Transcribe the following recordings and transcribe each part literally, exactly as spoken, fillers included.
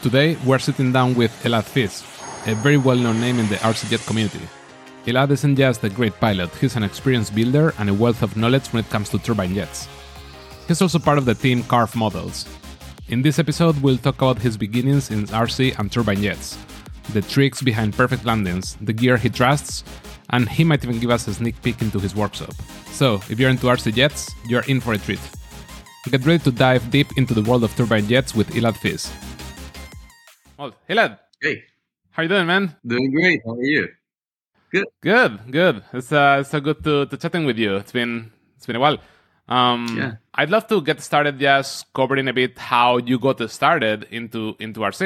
Today, we're sitting down with Elad Fiz, a very well-known name in the R C Jet community. Elad isn't just a great pilot, he's an experienced builder and a wealth of knowledge when it comes to turbine jets. He's also part of the team Carve Models. In this episode, we'll talk about his beginnings in R C and turbine jets, the tricks behind perfect landings, the gear he trusts, and he might even give us a sneak peek into his workshop. So, if you're into R C jets, you're in for a treat. Get ready to dive deep into the world of turbine jets with Elad Fiz. Well, Elad. Hey. How you doing, man? Doing great. How are you? Good. Good, good. It's uh, it's so good to, to chatting with you. It's been it's been a while. Um, yeah. I'd love to get started just covering a bit how you got started into into R C.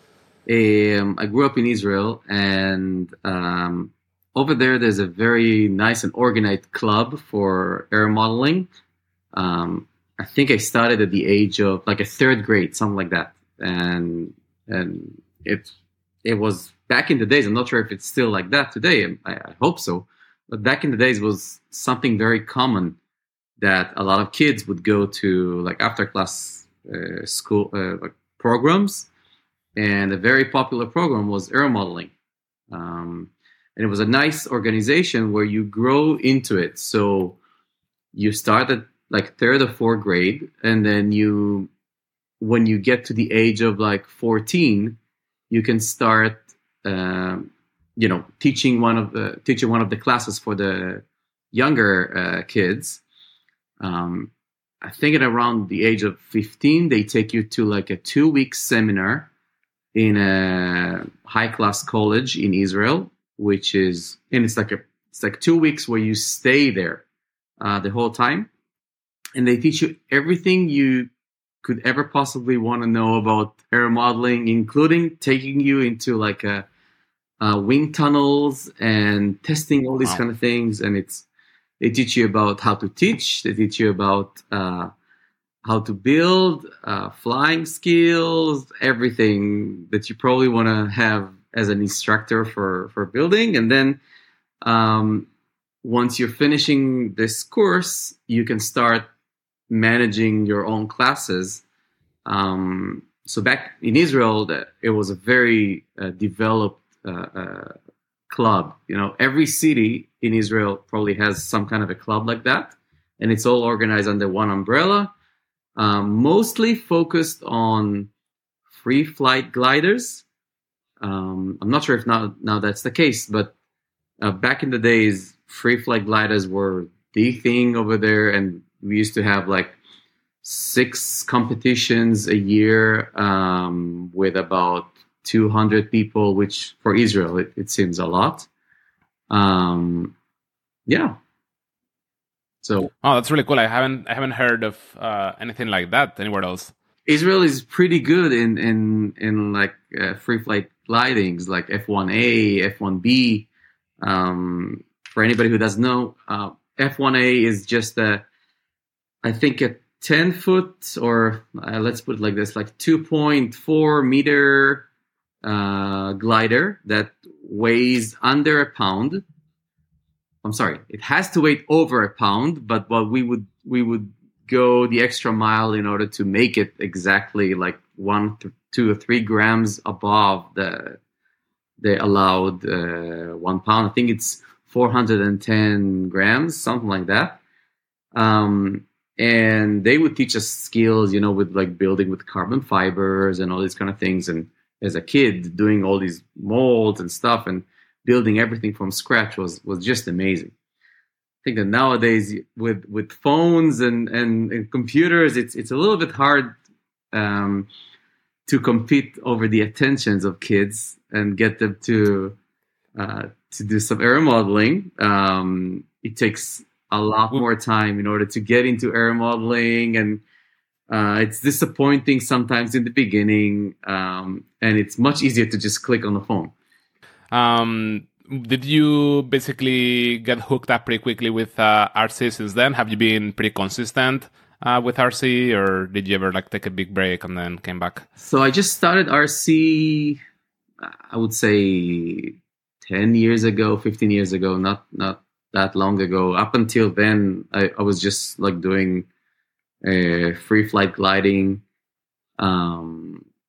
Um, I grew up in Israel, and um, over there, there's a very nice and organized club for air modeling. Um, I think I started at the age of like a third grade, something like that, and and it it was back in the days. I'm not sure if it's still like that today. I, I hope so, but back in the days was something very common that a lot of kids would go to, like after class uh, school uh, like programs, and a very popular program was air modeling, um, and it was a nice organization where you grow into it. So you start at like third or fourth grade, and then you, when you get to the age of like fourteen, you can start, uh, you know, teaching one of the teaching one of the classes for the younger uh, kids. Um, I think at around the age of fifteen, they take you to like a two-week seminar in a high-class college in Israel, which is, and it's like a it's like two weeks where you stay there uh, the whole time. And they teach you everything you could ever possibly want to know about air modeling, including taking you into like a, a wind tunnels and testing all these Wow. kind of things. And it's they teach you about how to teach. They teach you about uh, how to build, uh, flying skills, everything that you probably want to have as an instructor for for building. And then um, once you're finishing this course, you can start managing your own classes. Um, so back in Israel, that it was a very uh, developed uh, uh, club. You know, every city in Israel probably has some kind of a club like that, and it's all organized under one umbrella. Um, mostly focused on free flight gliders. Um, I'm not sure if now now that's the case, but uh, back in the days, free flight gliders were the thing over there, and we used to have like six competitions a year um, with about two hundred people, which for Israel, it, it seems a lot. Um, yeah. So, oh, that's really cool. I haven't I haven't heard of uh, anything like that anywhere else. Israel is pretty good in in in like uh, free flight glidings, like F one A, F one B. Um, for anybody who doesn't know, uh, F one A is just a, I think a ten foot, or uh, let's put it like this, like two point four meter uh, glider that weighs under a pound. I'm sorry, it has to weigh over a pound, but what we would we would go the extra mile in order to make it exactly like one, to two or three grams above the the allowed uh, one pound. I think it's four hundred ten grams, something like that. Um, and they would teach us skills, you know, with like building with carbon fibers and all these kind of things. And as a kid, doing all these molds and stuff and building everything from scratch was was just amazing. I think that nowadays with with phones and, and, and computers, it's it's a little bit hard um, to compete over the attentions of kids and get them to uh, to do some air modeling. Um, it takes a lot more time in order to get into air modeling, and uh, it's disappointing sometimes in the beginning, um, and it's much easier to just click on the phone. Um, did you basically get hooked up pretty quickly with uh, R C since then? Have you been pretty consistent uh, with R C, or did you ever like take a big break and then came back? So I just started R C, I would say ten years ago, fifteen years ago, not not that long ago. Up until then, I, I was just like doing uh, free flight gliding. Um,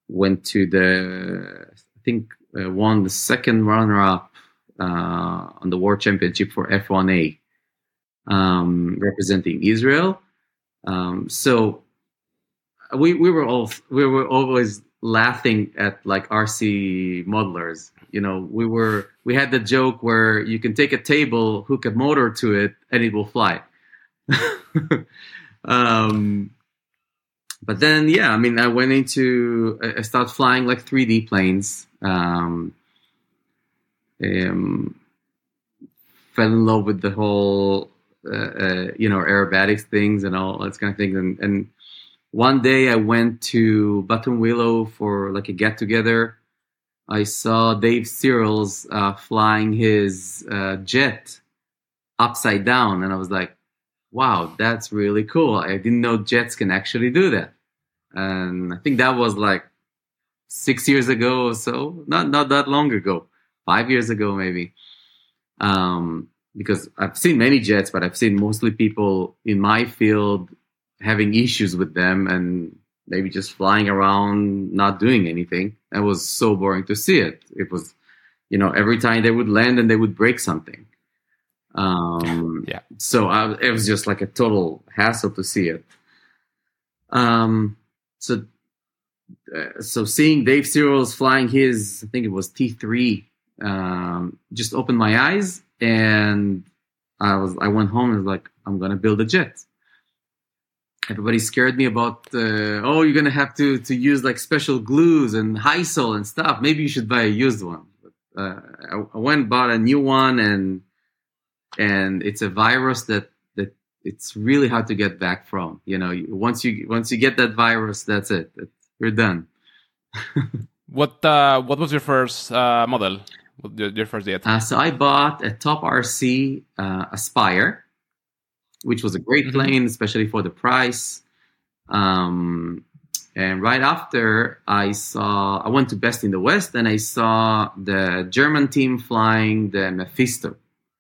went to the, I think, uh, won the second runner-up uh, on the World Championship for F one A, um, representing Israel. Um, so we we were all we were always laughing at like R C modelers. You know, we were we had the joke where you can take a table, hook a motor to it, and it will fly. um, but then, yeah, I mean, I went into I started flying like three D planes. Um, um, fell in love with the whole, uh, uh, you know, aerobatics things and all that kind of things. And, and one day I went to Button Willow for like a get together. I saw Dave Searles uh, flying his uh, jet upside down, and I was like, wow, that's really cool. I didn't know jets can actually do that. And I think that was like six years ago or so, not not that long ago, five years ago maybe. Um, because I've seen many jets, but I've seen mostly people in my field having issues with them and maybe just flying around, not doing anything. It was so boring to see it. It was, you know, every time they would land and they would break something. Um, yeah. So I, it was just like a total hassle to see it. Um, so, uh, so seeing Dave Searles flying his, I think it was T three, um, just opened my eyes, and I was, I went home and was like, I'm going to build a jet. Everybody scared me about, uh, oh, you're going to have to, to use like special glues and Hysol and stuff. Maybe you should buy a used one. But, uh, I, I went and bought a new one, and, and it's a virus that, that it's really hard to get back from. You know, once you, once you get that virus, that's it. It's, you're done. What, uh, what was your first, uh, model? Your, your first jet? Uh, so I bought a Top R C, uh, Aspire, which was a great mm-hmm. plane, especially for the price. Um, and right after, I saw, I went to Best in the West, and I saw the German team flying the Mephisto.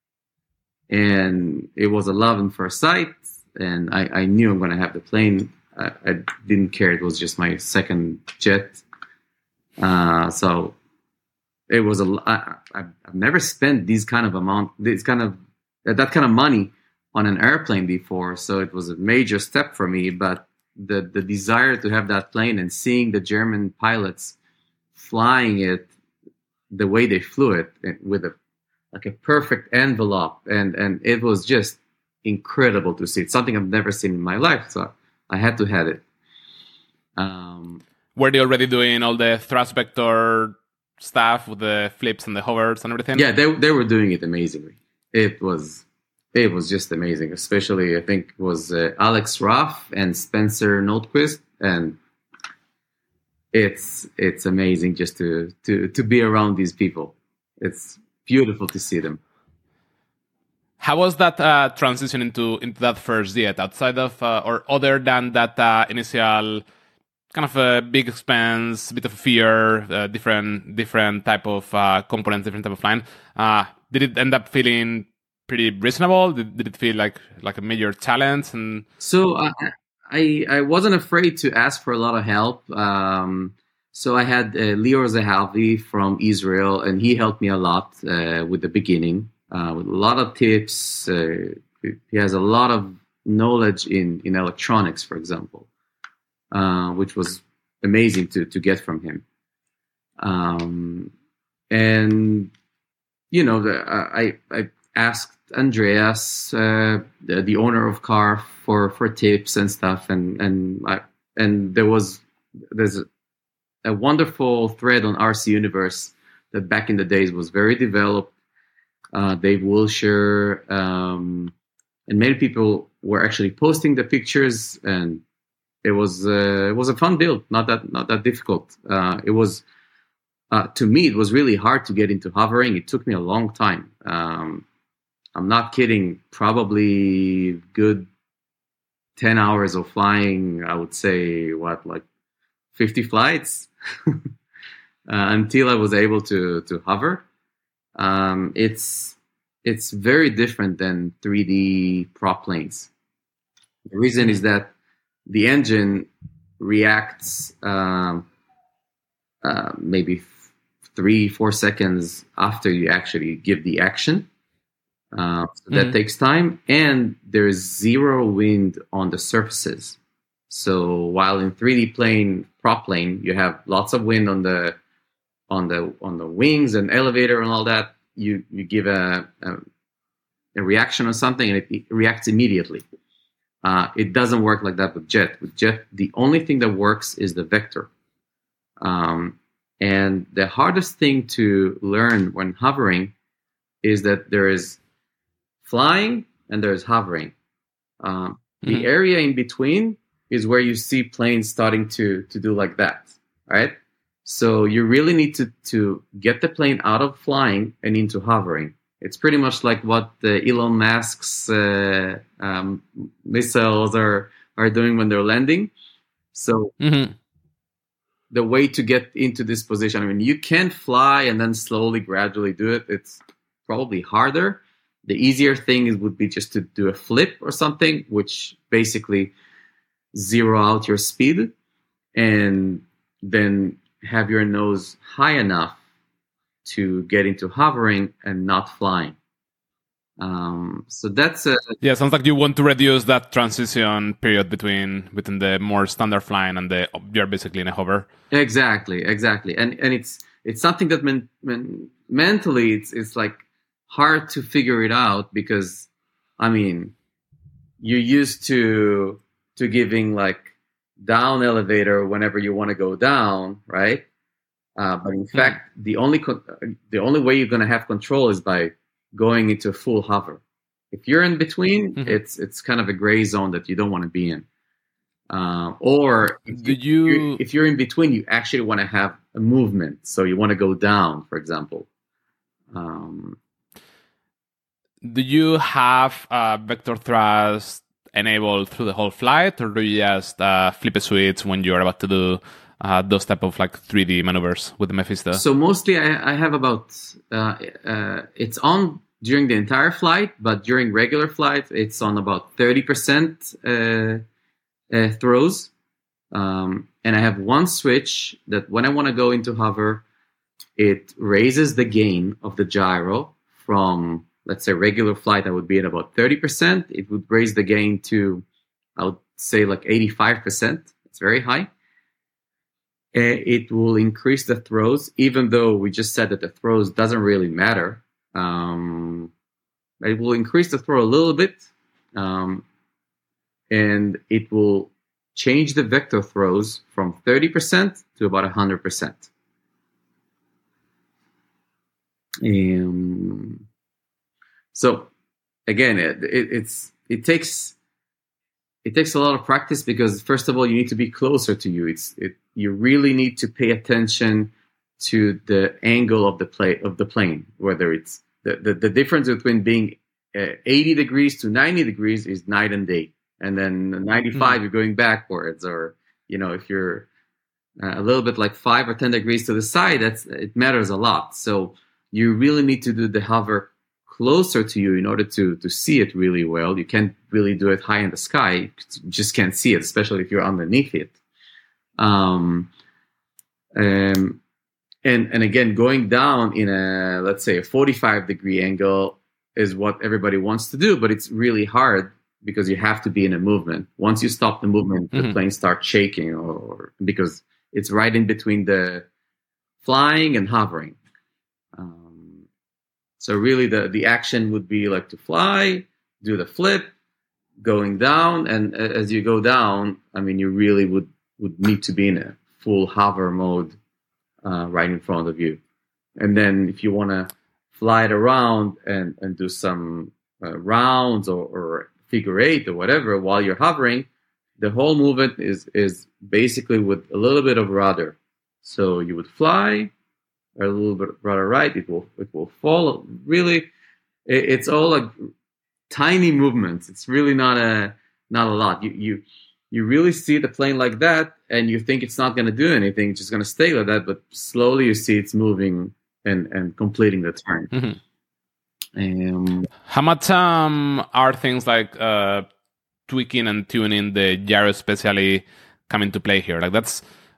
And it was a love at first sight, and I, I knew I'm going to have the plane. I, I didn't care. It was just my second jet. Uh, so it was a, I, I've never spent these kind of amount, this kind of, that kind of money on an airplane before, so it was a major step for me. But the the desire to have that plane and seeing the German pilots flying it the way they flew it with a like a perfect envelope, and and it was just incredible to see. It's something I've never seen in my life, so I had to have it. Um, Were they already doing all the thrust vector stuff with the flips and the hovers and everything? Yeah, they they were doing it amazingly. It was. It was just amazing, especially I think it was uh, Alex Ruff and Spencer Notquist, and it's it's amazing just to, to, to be around these people. It's beautiful to see them. How was that uh, transition into into that first jet, outside of uh, or other than that uh, initial kind of a big expense, bit of fear, uh, different different type of uh, components, different type of line? Uh, did it end up feeling pretty reasonable? Did, did it feel like like a major challenge? And so uh, I I wasn't afraid to ask for a lot of help. Um, so I had uh, Lior Zehalvi from Israel, and he helped me a lot uh, with the beginning, uh, with a lot of tips. Uh, he has a lot of knowledge in, in electronics, for example, uh, which was amazing to to get from him. Um, and you know, the, I I asked Andreas, uh, the, the owner of C A R, for, for tips and stuff, and and I, and there was there's a, a wonderful thread on R C Universe that back in the days was very developed. Uh, Dave Wilshire um, and many people were actually posting the pictures, and it was uh, it was a fun build, not that not that difficult. Uh, it was uh, to me it was really hard to get into hovering. It took me a long time. Um, I'm not kidding. Probably good ten hours of flying. I would say what, like fifty flights uh, until I was able to to hover. Um, it's it's very different than three D prop planes. The reason is that the engine reacts um, uh, maybe th- three, four seconds after you actually give the action. Uh, so that mm-hmm. takes time, and there's zero wind on the surfaces. So while in three D plane, prop plane, you have lots of wind on the on the on the wings and elevator and all that, you you give a a, a reaction or something, and it, it reacts immediately. Uh, it doesn't work like that with jet. With jet, the only thing that works is the vector. Um, and the hardest thing to learn when hovering is that there is flying and there's hovering. Um, mm-hmm. The area in between is where you see planes starting to to do like that, right? So you really need to to get the plane out of flying and into hovering. It's pretty much like what the Elon Musk's uh, um, missiles are are doing when they're landing. So mm-hmm. the way to get into this position, I mean, you can fly and then slowly, gradually do it. It's probably harder. The easier thing is, would be just to do a flip or something, which basically zero out your speed and then have your nose high enough to get into hovering and not flying. Um, so that's a yeah. Sounds like you want to reduce that transition period between between the more standard flying and the you're basically in a hover. Exactly, exactly, and and it's it's something that men, men, mentally it's it's like hard to figure it out because, I mean, you're used to to giving like down elevator whenever you want to go down, right? Uh, but in mm-hmm. fact, the only co- the only way you're going to have control is by going into full hover. If you're in between, mm-hmm. it's it's kind of a gray zone that you don't want to be in. Uh, or if, Do you... you're, if you're in between, you actually want to have a movement. So you want to go down, for example. Um, Do you have uh, vector thrust enabled through the whole flight, or do you just uh, flip a switch when you're about to do uh, those type of like three D maneuvers with the Mephisto? So mostly I, I have about, uh, uh, it's on during the entire flight, but during regular flight, it's on about thirty percent uh, uh, throws. Um, and I have one switch that when I want to go into hover, it raises the gain of the gyro from, let's say, regular flight, I would be at about thirty percent. It would raise the gain to, I would say, like eighty-five percent. It's very high. It will increase the throws, even though we just said that the throws doesn't really matter. Um, it will increase the throw a little bit, um, and it will change the vector throws from thirty percent to about one hundred percent. Um, so, again, it, it, it's it takes it takes a lot of practice because, first of all, you need to be closer to you. It's it, you really need to pay attention to the angle of the play of the plane, whether it's the, the, the difference between being uh, eighty degrees to ninety degrees is night and day. And then ninety-five, mm-hmm. you're going backwards, or, you know, if you're uh, a little bit like five or ten degrees to the side, that's it matters a lot. So you really need to do the hover closer to you in order to to see it really well. You can't really do it high in the sky. You just can't see it, especially if you're underneath it. Um, um, and and again, going down in a, let's say, a forty-five degree angle is what everybody wants to do, but it's really hard because you have to be in a movement. Once you stop the movement, mm-hmm. the plane starts shaking, or, or because it's right in between the flying and hovering. Um, so really the, the action would be like to fly, do the flip, going down, and as you go down, I mean, you really would, would need to be in a full hover mode uh, right in front of you. And then if you want to fly it around and, and do some uh, rounds or, or figure eight or whatever while you're hovering, the whole movement is is basically with a little bit of rudder. So you would fly, or a little bit rudder right, it will it will fall. Really, it, it's all like tiny movements. It's really not a not a lot. You you you really see the plane like that, and you think it's not going to do anything, it's just going to stay like that. But slowly you see it's moving and and completing the turn. Mm-hmm. Um, How much um, are things like uh, tweaking and tuning the gyro especially come into play here? Like that's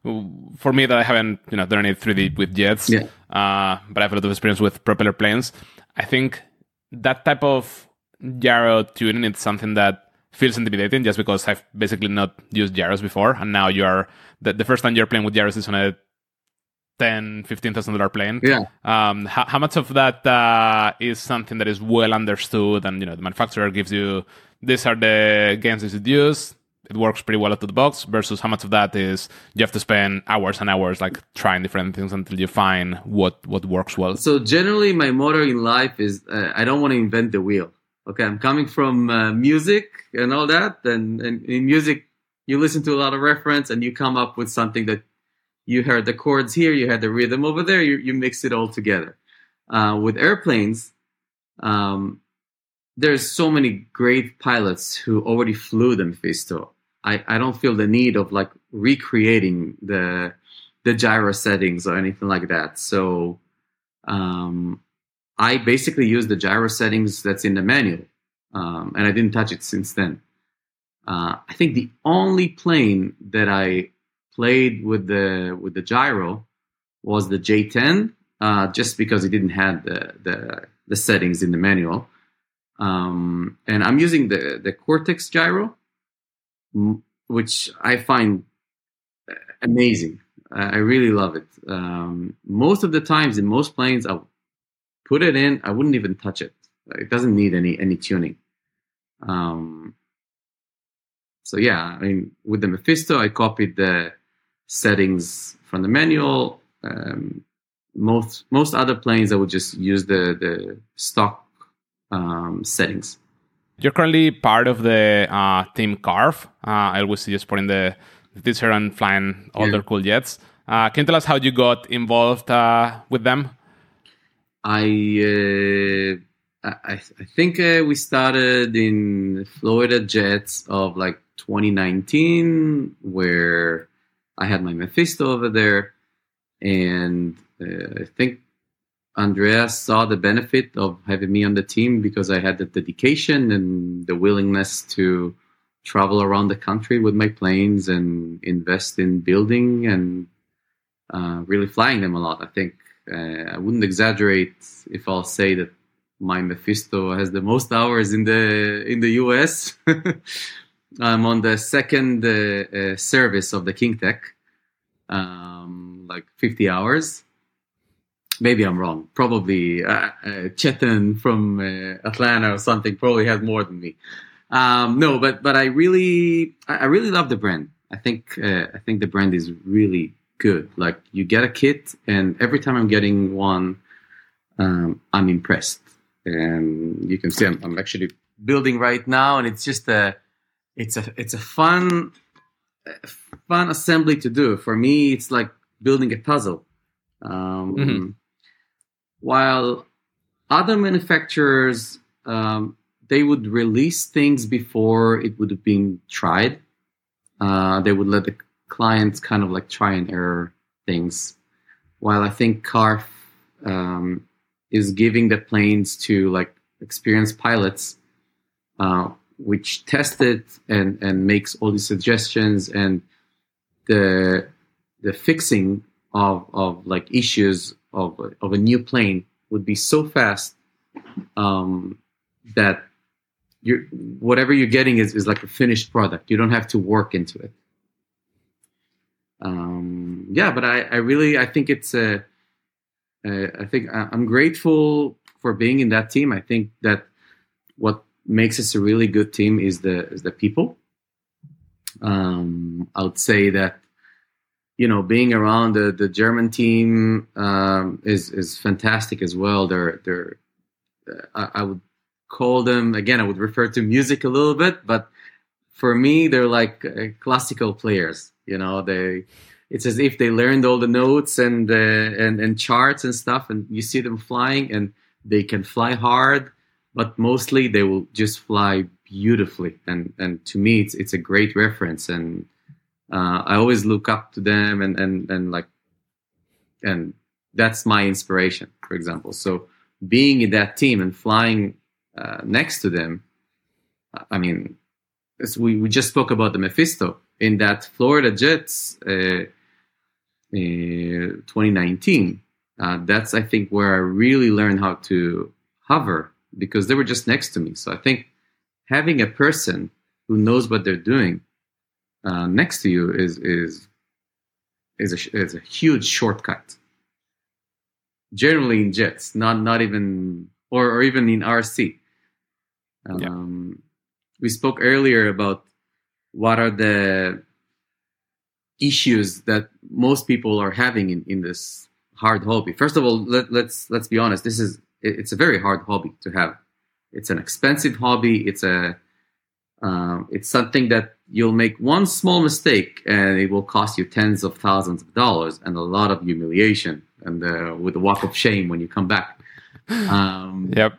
for me that I haven't you know done any three D with jets, Yeah. uh, but I have a lot of experience with propeller planes. I think that type of gyro tuning is something that feels intimidating just because I've basically not used gyros before, and now you're the, the first time you're playing with gyros is on a ten, fifteen thousand dollar plane. Yeah. Um, how, how much of that uh, is something that is well understood, and you know the manufacturer gives you these are the games you should use. It works pretty well out of the box. Versus how much of that is you have to spend hours and hours like trying different things until you find what what works well. So generally, my motto in life is uh, I don't want to invent the wheel. Okay, I'm coming from uh, music and all that, and, and in music, you listen to a lot of reference, and you come up with something that you heard the chords here, you had the rhythm over there, you, you mix it all together. Uh, with airplanes, um, there's so many great pilots who already flew the Mephisto. I, I don't feel the need of like recreating the the gyro settings or anything like that. So um, I basically use the gyro settings that's in the manual, um, and I didn't touch it since then. Uh, I think the only plane that I played with the with the gyro was the J ten, uh, just because it didn't have the the, the settings in the manual. Um, and I'm using the the Cortex gyro, which I find amazing. I really love it. Um, most of the times in most planes, I'll put it in. I wouldn't even touch it. It doesn't need any any tuning. Um, so yeah, I mean, with the Mephisto, I copied the settings from the manual. Um, most most other planes, I would just use the the stock um, settings. You're currently part of the uh, team Carve. Uh, I always see you supporting the, the teacher and flying all yeah. their cool jets. Uh, can you tell us how you got involved uh, with them? I uh, I, I think uh, we started in Florida Jets of like twenty nineteen, where I had my Mephisto over there, and uh, I think Andreas saw the benefit of having me on the team because I had the dedication and the willingness to travel around the country with my planes and invest in building and uh, really flying them a lot. I think uh, I wouldn't exaggerate if I'll say that my Mephisto has the most hours in the in the U S. I'm on the second uh, uh, service of the King Tech, um, like fifty hours. Maybe I'm wrong. Probably uh, uh, Chetan from uh, Atlanta or something probably has more than me. Um, no, but but I really I really love the brand. I think uh, I think the brand is really good. Like you get a kit, and every time I'm getting one, um, I'm impressed. And you can see I'm, I'm actually building right now, and it's just a it's a it's a fun fun assembly to do. For me, it's like building a puzzle. Um, mm-hmm. While other manufacturers, um, they would release things before it would have been tried. Uh, they would let the clients kind of like try and error things. While I think Carve um, is giving the planes to like experienced pilots, uh, which test it and, and makes all these suggestions, and the the fixing of of like issues of of a new plane would be so fast um, that you're whatever you're getting is, is like a finished product. You don't have to work into it. Um, yeah, but I, I really I think it's a uh, I think I'm grateful for being in that team. I think that what makes us a really good team is the is the people. Um, I would say that, you know, being around the, the German team um, is is fantastic as well. They're they're uh, I, I would call them, again, I would refer to music a little bit, but for me they're like uh, classical players. You know, they it's as if they learned all the notes and uh, and and charts and stuff, and you see them flying, and they can fly hard, but mostly they will just fly beautifully. And and to me, it's it's a great reference. And Uh, I always look up to them, and, and, and like, and that's my inspiration, for example. So being in that team and flying uh, next to them, I mean, as we, we just spoke about the Mephisto in that Florida Jets. Uh, uh, twenty nineteen. Uh, that's, I think, where I really learned how to hover, because they were just next to me. So I think having a person who knows what they're doing uh, next to you is is is a, is a huge shortcut. Generally in jets, not not even or, or even in R C. Um, yeah. We spoke earlier about what are the issues that most people are having in, in this hard hobby. First of all, let, let's let's be honest. This is it's a very hard hobby to have. It's an expensive hobby. It's a um, it's something that you'll make one small mistake and it will cost you tens of thousands of dollars and a lot of humiliation and uh, with a walk of shame when you come back. Um, yep.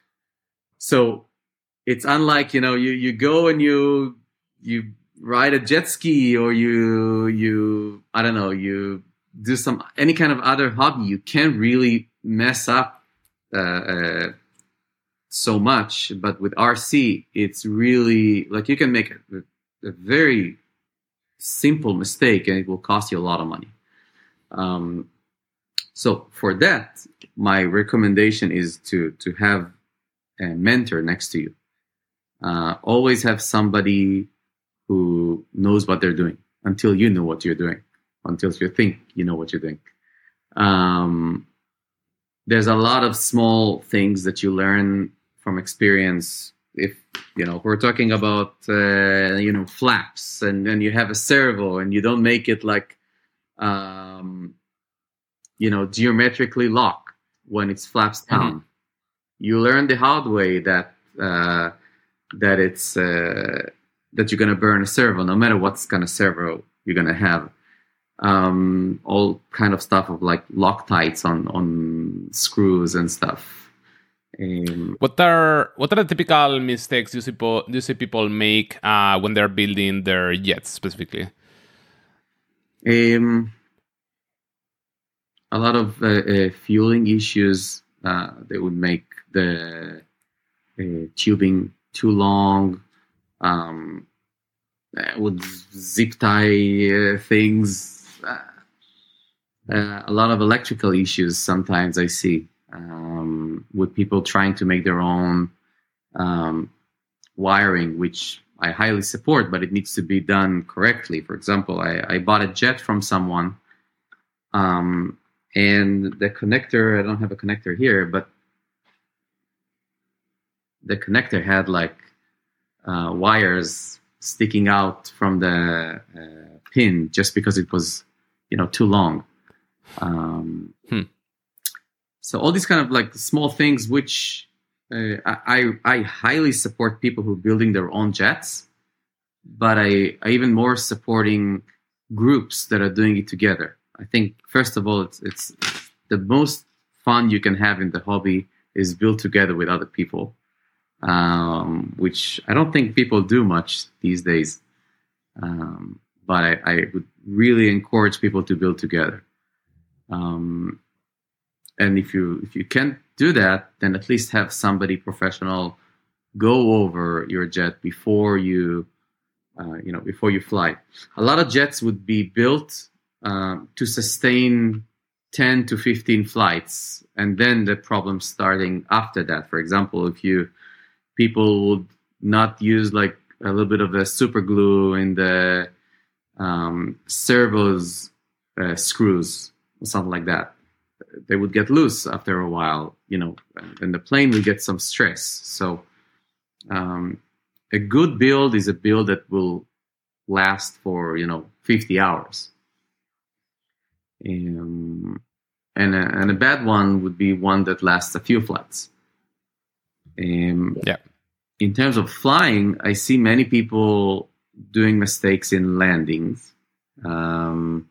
So it's unlike, you know, you, you go and you you ride a jet ski, or you you I don't know, you do some any kind of other hobby. You can't really mess up uh, uh, so much, but with R C, it's really like you can make a, a very simple mistake and it will cost you a lot of money. Um, so for that, my recommendation is to to have a mentor next to you. Uh, always have somebody who knows what they're doing until you know what you're doing, until you think you know what you're doing. Um, there's a lot of small things that you learn from experience. If, you know, we're talking about, uh, you know, flaps and then you have a servo and you don't make it like, um, you know, geometrically lock when it's flaps down. Mm-hmm. You learn the hard way that, uh, that it's, uh, that you're going to burn a servo, no matter what kind of servo you're going to have. Um, all kind of stuff of like Loctites on, on screws and stuff. Um, what are what are the typical mistakes do you see people, do you see people make uh, when they're building their jets specifically? Um, a lot of uh, uh, fueling issues. Uh, they would make the uh, tubing too long. Um, with zip tie uh, things. Uh, uh, a lot of electrical issues sometimes I see um, with people trying to make their own um, wiring, which I highly support, but it needs to be done correctly. For example, I, I bought a jet from someone um, and the connector, I don't have a connector here, but the connector had like uh, wires sticking out from the uh, pin just because it was, you know, too long. Um, hmm. So all these kind of like small things, which uh, I I highly support people who are building their own jets, but I, I even more supporting groups that are doing it together. I think first of all, it's it's the most fun you can have in the hobby is build together with other people. Um, which I don't think people do much these days. Um, but I, I would really encourage people to build together. Um, and if you if you can't do that, then at least have somebody professional go over your jet before you, uh, you know, before you fly. A lot of jets would be built um, to sustain ten to fifteen flights, and then the problem starting after that. For example, if you people would not use like a little bit of the super glue in the um, servos uh, screws or something like that. They would get loose after a while, you know, and the plane will get some stress. So um, a good build is a build that will last for, you know, fifty hours. Um, and, a, and a bad one would be one that lasts a few flights. Um, yeah. In terms of flying, I see many people doing mistakes in landings. Um,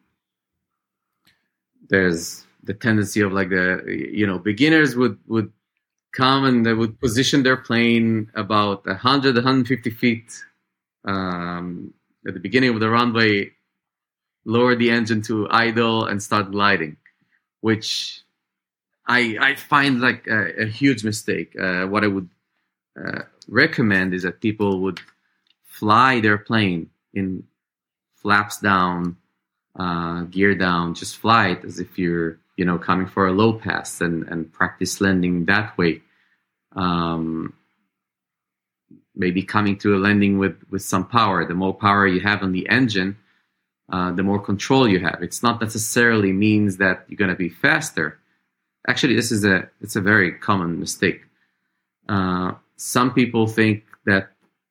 there's the tendency of like the, you know, beginners would, would come and they would position their plane about one hundred, one hundred fifty feet um, at the beginning of the runway, lower the engine to idle and start gliding, which I I find like a, a huge mistake. Uh, what I would uh, recommend is that people would fly their plane in flaps down uh, gear down, just fly it as if you're, you know, coming for a low pass and, and practice landing that way. Um, maybe coming to a landing with, with some power. The more power you have on the engine, uh, the more control you have. It's not necessarily means that you're going to be faster. Actually, this is a it's a very common mistake. Uh, some people think that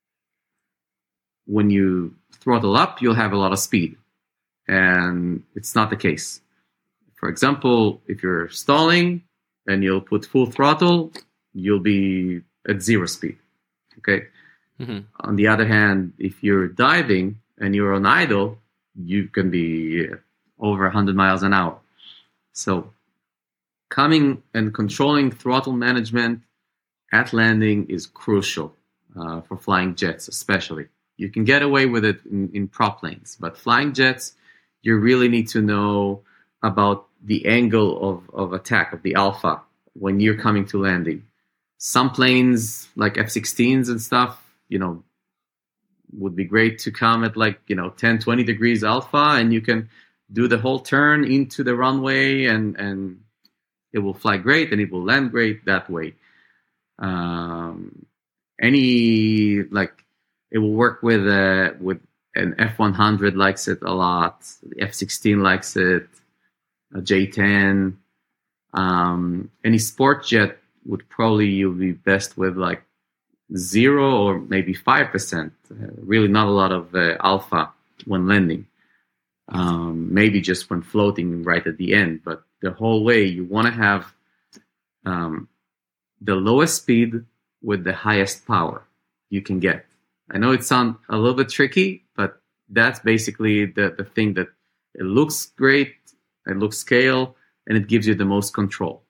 when you throttle up, you'll have a lot of speed, and it's not the case. For example, if you're stalling and you'll put full throttle, you'll be at zero speed. Okay. Mm-hmm. On the other hand, if you're diving and you're on idle, you can be over one hundred miles an hour. So coming and controlling throttle management at landing is crucial uh, for flying jets, especially. You can get away with it in, in prop planes, but flying jets, you really need to know about the angle of, of attack, of the alpha, when you're coming to landing. Some planes, like F sixteens and stuff, you know, would be great to come at like, you know, ten, twenty degrees alpha, and you can do the whole turn into the runway, and, and it will fly great, and it will land great that way. Um, any, like, it will work with uh, with an F one hundred likes it a lot. The F sixteen likes it. A J ten. Um, any sport jet would probably you'll be best with like zero or maybe five percent. Uh, really, not a lot of uh, alpha when landing. Um, maybe just when floating right at the end, but the whole way you want to have um, the lowest speed with the highest power you can get. I know it sounds a little bit tricky, but that's basically the, the thing that it looks great, it looks scale, and it gives you the most control.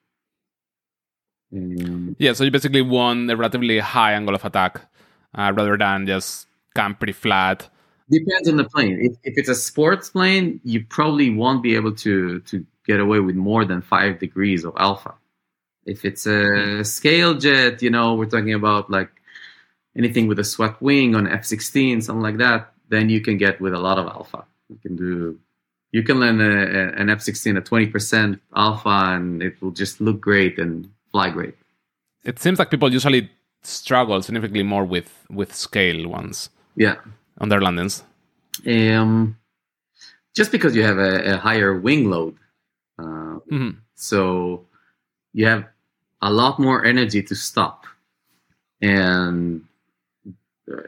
Um, yeah, so you basically want a relatively high angle of attack uh, rather than just come pretty flat. Depends on the plane. If, if it's a sports plane, you probably won't be able to, to get away with more than five degrees of alpha. If it's a scale jet, you know, we're talking about like anything with a swept wing on F sixteen, something like that, then you can get with a lot of alpha. You can do, you can land a, a, an F sixteen at twenty percent alpha, and it will just look great and fly great. It seems like people usually struggle significantly more with, with scale ones. Yeah. On their landings. Um, just because you have a, a higher wing load. Uh, mm-hmm. So you have a lot more energy to stop. And the,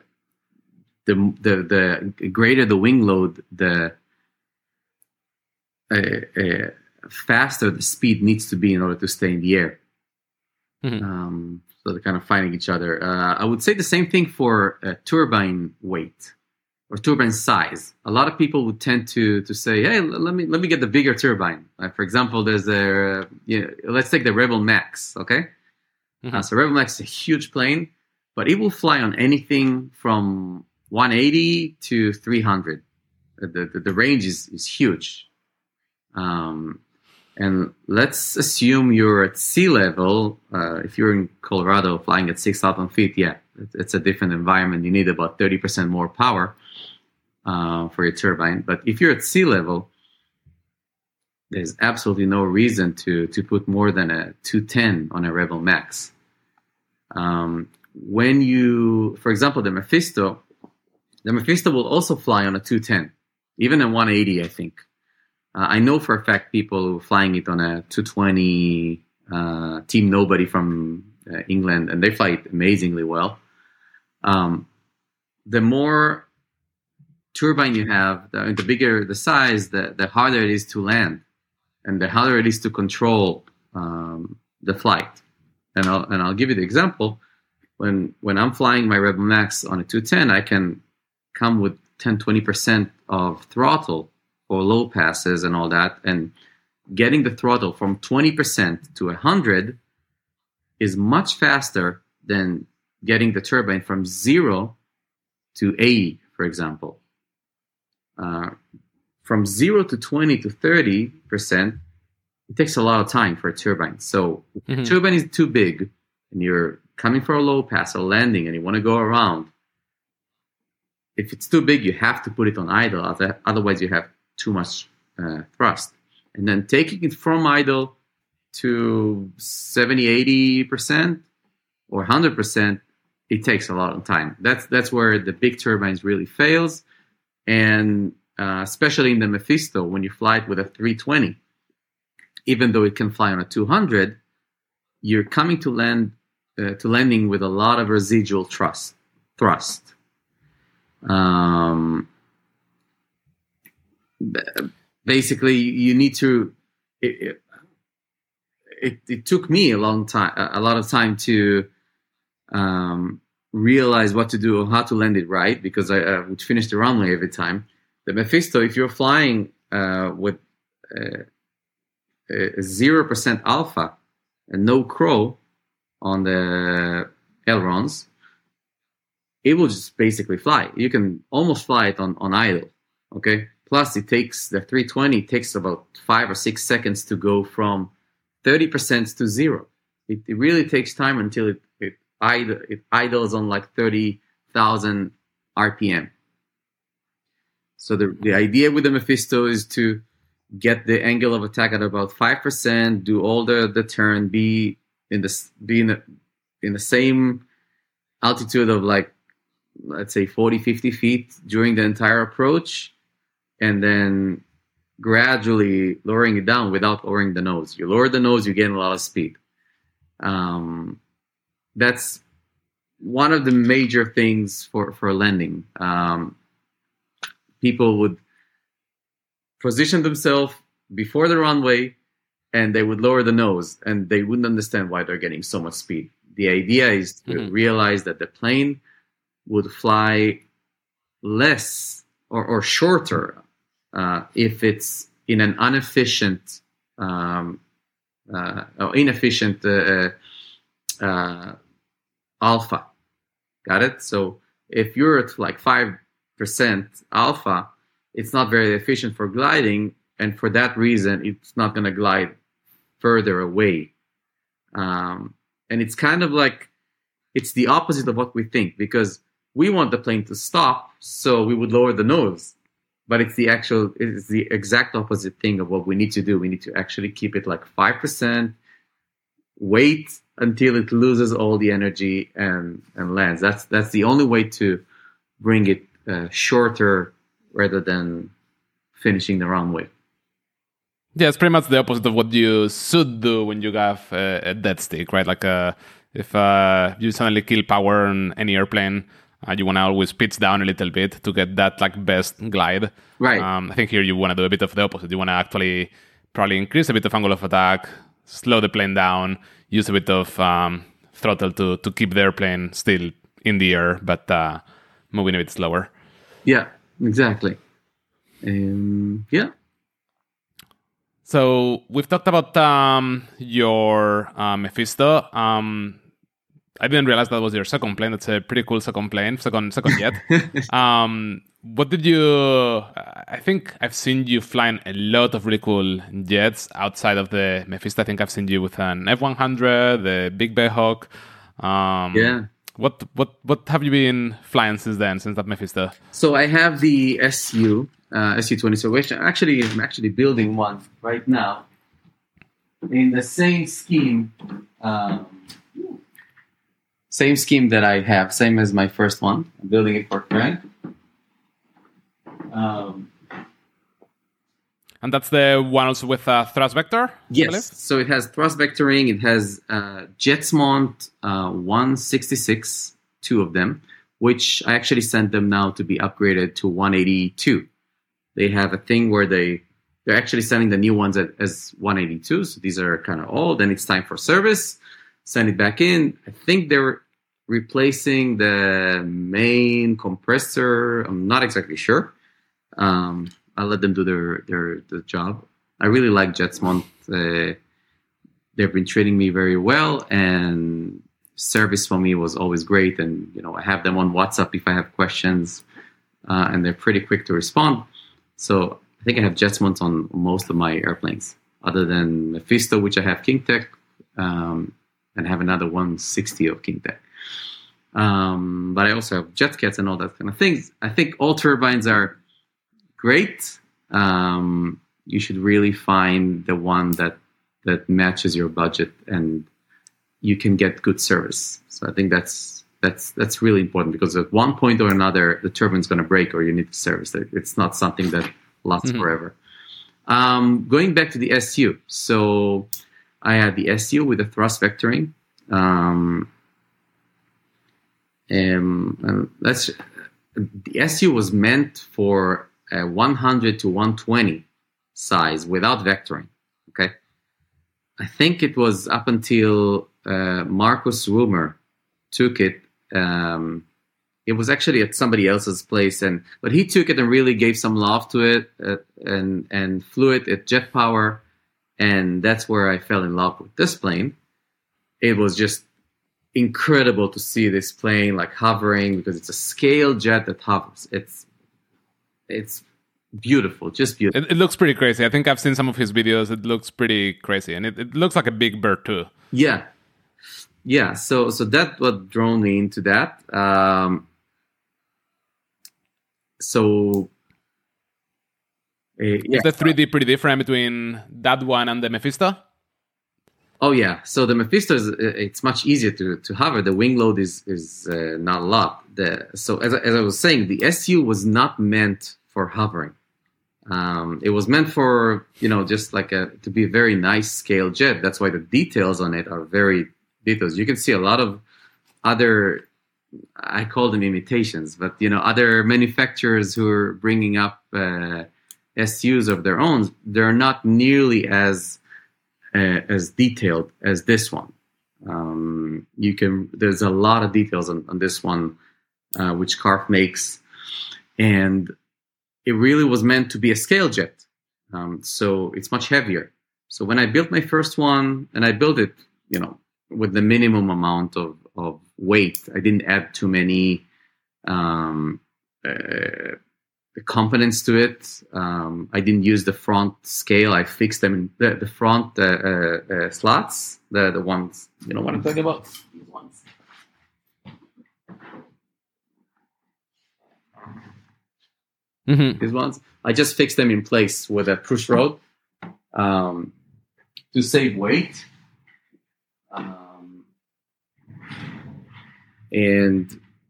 the the greater the wing load, the uh, uh, faster the speed needs to be in order to stay in the air. Mm-hmm. Um, so they're kind of fighting each other. Uh, I would say the same thing for uh, turbine weight or turbine size. A lot of people would tend to to say, "Hey, let me let me get the bigger turbine." Like for example, there's a uh, you know, let's take the Rebel Max. Okay. Mm-hmm. Uh, so Rebel Max is a huge plane, but it will fly on anything from one eighty to three hundred. The, the, the range is, is huge. Um, and let's assume you're at sea level. Uh, if you're in Colorado flying at six thousand feet, yeah, it's a different environment. You need about thirty percent more power uh, for your turbine. But if you're at sea level, there's absolutely no reason to, to put more than a two ten on a Rebel Max. Um, when you, for example, the Mephisto, the Mephisto will also fly on a two ten, even a one eighty, I think. Uh, I know for a fact people who are flying it on a two twenty, uh, Team Nobody from uh, England, and they fly it amazingly well. Um, the more turbine you have, the, the bigger the size, the, the harder it is to land, and the harder it is to control um, the flight. And I'll, and I'll give you the example. When when I'm flying my Rebel Max on a two ten, I can come with ten to twenty percent of throttle for low passes and all that. And getting the throttle from twenty percent to one hundred is much faster than getting the turbine from zero to eighty, for example. Uh, from zero to twenty to thirty percent, it takes a lot of time for a turbine. So if mm-hmm. the turbine is too big and you're coming for a low pass or landing and you want to go around, if it's too big, you have to put it on idle. Otherwise, you have too much uh, thrust. And then taking it from idle to seventy, eighty percent or one hundred percent, it takes a lot of time. That's that's where the big turbines really fails. And uh, especially in the Mephisto, when you fly it with a three twenty, even though it can fly on a two hundred, you're coming to land uh, to landing with a lot of residual thrust. Thrust. Um, basically, you need to. It, it, it took me a long time, a lot of time to um, realize what to do or how to land it right, because I, I would finish the runway every time. The Mephisto, if you're flying uh, with a zero percent alpha and no crow on the ailerons, it will just basically fly. You can almost fly it on, on idle, okay? Plus, it takes, the three twenty takes about five or six seconds to go from thirty percent to zero. It, it really takes time until it, it, idle, it idles on like thirty thousand R P M. So the, the idea with the Mephisto is to get the angle of attack at about five percent, do all the, the turn, be in the, be in the, in the same altitude of like, let's say forty, fifty feet during the entire approach, and then gradually lowering it down without lowering the nose. You lower the nose, you gain a lot of speed. Um, that's one of the major things for, for landing. Um, people would position themselves before the runway and they would lower the nose and they wouldn't understand why they're getting so much speed. The idea is to mm-hmm. realize that the plane would fly less or, or shorter uh, if it's in an inefficient um, uh, or inefficient uh, uh, alpha. Got it? So if you're at like five percent alpha, it's not very efficient for gliding, and for that reason, it's not going to glide further away. Um, and it's kind of like, it's the opposite of what we think, because we want the plane to stop, so we would lower the nose. But it's the actual, it's the exact opposite thing of what we need to do. We need to actually keep it like five percent, wait until it loses all the energy and, and lands. That's that's the only way to bring it uh, shorter rather than finishing the runway. Yeah, it's pretty much the opposite of what you should do when you have uh, a dead stick, right? Like uh, if uh, you suddenly kill power on any airplane, uh, you want to always pitch down a little bit to get that like best glide. Right. Um, I think here you want to do a bit of the opposite. You want to actually probably increase a bit of angle of attack, slow the plane down, use a bit of um, throttle to, to keep the airplane still in the air, but uh, moving a bit slower. Yeah, exactly. Um, yeah. So we've talked about um, your uh, Mephisto. Um, I didn't realize that was your second plane. That's a pretty cool second plane, second second jet. um, what did you? I think I've seen you flying a lot of really cool jets outside of the Mephisto. I think I've seen you with an F one hundred, the Big Bay Hawk. Um, yeah. What what what have you been flying since then, since that Mephisto? So I have the S U. Uh, S U twenty. So actually, I'm actually building one right now in the same scheme, um, same scheme that I have, same as my first one. I'm building it for Craig. Um, and that's the one also with uh, thrust vector? Yes. So it has thrust vectoring. It has uh, Jetsmont uh, one sixty-six, two of them, which I actually sent them now to be upgraded to one eighty-two. They have a thing where they, they're actually sending the new ones at, as one eighty-two. So these are kind of old, and it's time for service. Send it back in. I think they're replacing the main compressor. I'm not exactly sure. Um, I'll let them do their, their, their job. I really like Jetsmont. Uh, they've been treating me very well, and service for me was always great. And, you know, I have them on WhatsApp if I have questions, uh, and they're pretty quick to respond. So I think I have Jetsmont on most of my airplanes, other than Mephisto, which I have KingTech, um, and I have another one sixty of KingTech. Um, but I also have JetCats and all that kind of things. I think all turbines are great. Um, you should really find the one that that matches your budget and you can get good service. So I think that's that's that's really important, because at one point or another the turbine's going to break or you need to service it. It's not something that lasts mm-hmm. forever. Um, going back to the S U, so I had the S U with the thrust vectoring. Um, and, and that's the S U was meant for a one hundred to one twenty size without vectoring. Okay, I think it was up until uh, Marcus Rumer took it. Um, it was actually at somebody else's place, and but he took it and really gave some love to it, uh, and and flew it at jet power, and that's where I fell in love with this plane. It was just incredible to see this plane like hovering, because it's a scale jet that hovers. It's it's beautiful, just beautiful. It, it looks pretty crazy. I think I've seen some of his videos. It looks pretty crazy, and it, it looks like a big bird too. Yeah, yeah. So so that what drew me into that. Um, so uh, yeah. Is the three D pretty different between that one and the Mephisto? Oh yeah, so the Mephisto is it's much easier to, to hover. The wing load is is uh, not a lot. The, so as as I was saying, the S U was not meant for hovering. Um, it was meant for, you know, just like a to be a very nice scale jet. That's why the details on it are very detailed. You can see a lot of other, I call them imitations, but you know, other manufacturers who are bringing up uh, S Us of their own. They're not nearly as Uh, as detailed as this one. Um, you can. There's a lot of details on, on this one, uh, which Karf makes, and it really was meant to be a scale jet. Um, so it's much heavier. So when I built my first one, and I built it, you know, with the minimum amount of, of weight, I didn't add too many um, uh, components to it. Um, I didn't use the front scale. I fixed them in the, the front uh, uh, uh, slots, the the ones, you know what I'm talking about? These ones. Mm-hmm. These ones. I just fixed them in place with a push rod um, to save weight. Um, and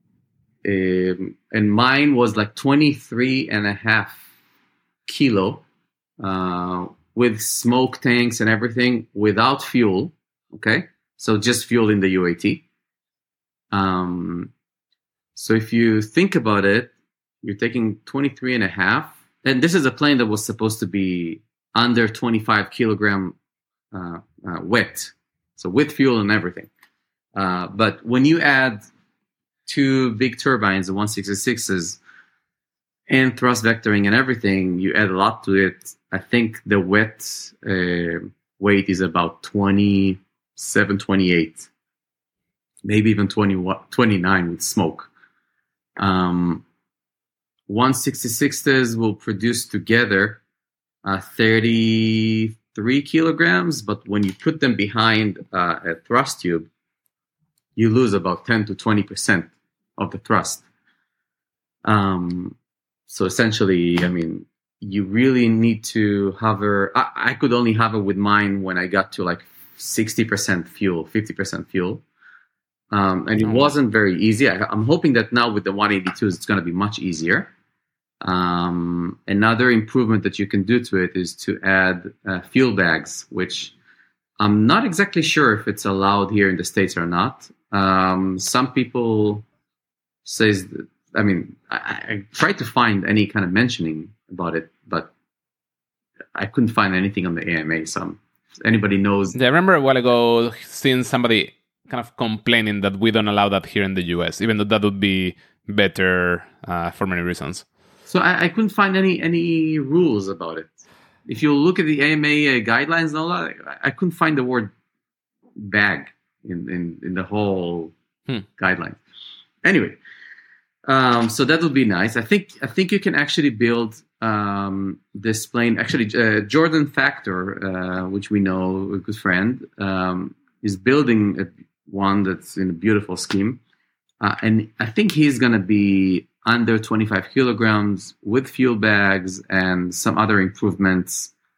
Um, and mine was like twenty-three and a half kilo uh, with smoke tanks and everything without fuel. Okay. So just fuel in the U A T. Um, so if you think about it, you're taking twenty-three and a half, and this is a plane that was supposed to be under twenty-five kilogram uh, uh, wet. So with fuel and everything. Uh, but when you add two big turbines, the one sixty-sixes, and thrust vectoring and everything, you add a lot to it. I think the wet uh, weight is about twenty-seven, twenty-eight, maybe even twenty, twenty-nine with smoke. Um, one sixty-sixes will produce together uh, thirty-three kilograms, but when you put them behind uh, a thrust tube, you lose about ten to twenty percent of the thrust. Um, so essentially, I mean, you really need to hover. I, I could only hover with mine when I got to like sixty percent fuel, fifty percent fuel. Um, and it wasn't very easy. I, I'm hoping that now with the one eighty-twos, it's going to be much easier. Um, another improvement that you can do to it is to add uh, fuel bags, which I'm not exactly sure if it's allowed here in the States or not. Um, some people says, that, I mean, I, I tried to find any kind of mentioning about it, but I couldn't find anything on the A M A. So if anybody knows. Yeah, I remember a while ago seeing somebody kind of complaining that we don't allow that here in the U S, even though that would be better uh, for many reasons. So I, I couldn't find any any rules about it. If you look at the A M A uh, guidelines and all that, I, I couldn't find the word bag in, in, in the whole hmm. guideline. Anyway, um, so that would be nice. I think I think you can actually build um, this plane. Actually, uh, Jordan Factor, uh, which we know, a good friend, um, is building a, one that's in a beautiful scheme. Uh, and I think he's going to be under twenty-five kilograms with fuel bags and some other improvements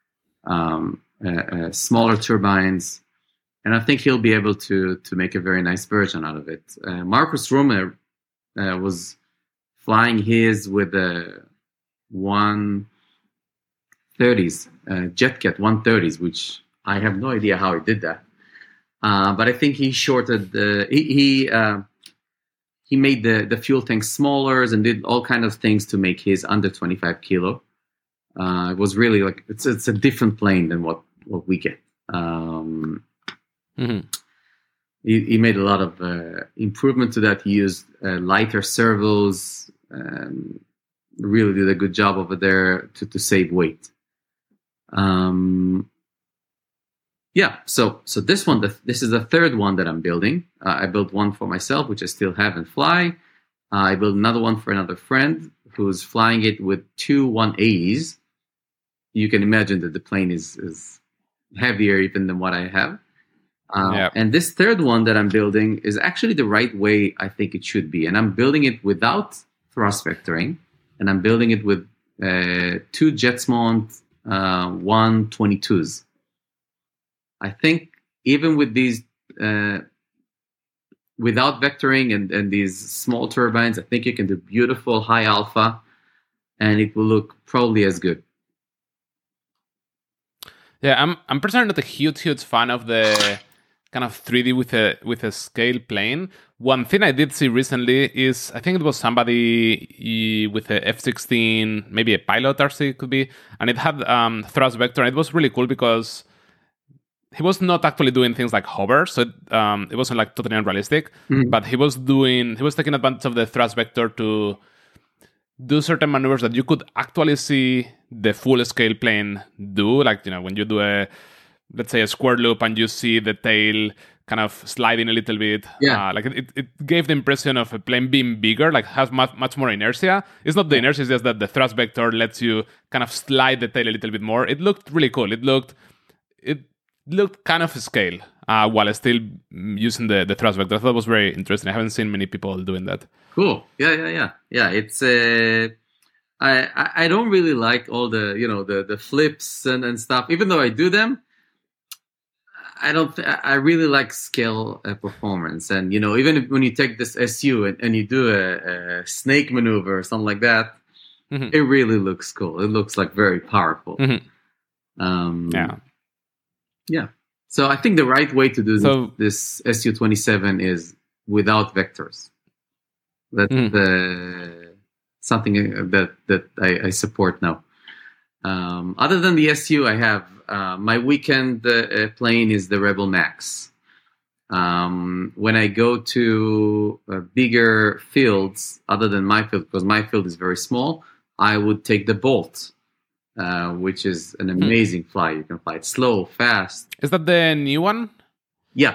um, uh, uh, smaller turbines, and I think he'll be able to to make a very nice version out of it. Uh, Markus Römer uh, was flying his with a one thirties, uh, JetCat one thirties, which I have no idea how he did that. Uh, but I think he shorted the he he, uh, he made the, the fuel tank smaller and did all kind of things to make his under twenty-five kilo. Uh, it was really like it's it's a different plane than what, what we get. Um, mm-hmm. he, he made a lot of uh, improvement to that. He used uh, lighter servos. Um, really did a good job over there to, to save weight. Um, yeah, so so this one, the, this is the third one that I'm building. Uh, I built one for myself, which I still have and fly. Uh, I built another one for another friend who's flying it with two one eighties. You can imagine that the plane is, is heavier even than what I have. Uh, yep. And this third one that I'm building is actually the right way I think it should be. And I'm building it without thrust vectoring. And I'm building it with uh, two Jetsmont uh, one twenty-twos. I think even with these, uh, without vectoring and, and these small turbines, I think you can do beautiful high alpha, and it will look probably as good. Yeah, I'm I'm personally not a huge huge fan of the kind of three D with a with a scale plane. One thing I did see recently is I think it was somebody with a F sixteen, maybe a pilot R C could be, and it had um, thrust vector. And it was really cool because he was not actually doing things like hover, so it, um, it wasn't like totally unrealistic. Mm-hmm. But he was doing he was taking advantage of the thrust vector to do certain maneuvers that you could actually see the full scale plane do, like, you know, when you do a, let's say, a square loop and you see the tail kind of sliding a little bit. Yeah. Uh, like it, it gave the impression of a plane being bigger, like has much, much more inertia. It's not the inertia, it's just that the thrust vector lets you kind of slide the tail a little bit more. It looked really cool. It looked, it looked kind of scale uh, while still using the, the thrust vector. I thought it was very interesting. I haven't seen many people doing that. Cool. Yeah, yeah, yeah. Yeah, it's... Uh... I, I don't really like all the, you know, the, the flips and, and stuff. Even though I do them, I don't. Th- I really like scale uh, performance. And, you know, even if, when you take this S U and, and you do a, a snake maneuver or something like that, mm-hmm. it really looks cool. It looks like very powerful. Mm-hmm. Um, yeah. Yeah. So I think the right way to do so, this, this S U twenty-seven is without vectors. That's mm-hmm. the... something that that I, I support now. Um, other than the S U, I have uh, my weekend uh, plane is the Rebel Max. Um, when I go to uh, bigger fields, other than my field, because my field is very small, I would take the Bolt, uh, which is an amazing hmm. fly. You can fly it slow, fast. Is that the new one? Yeah.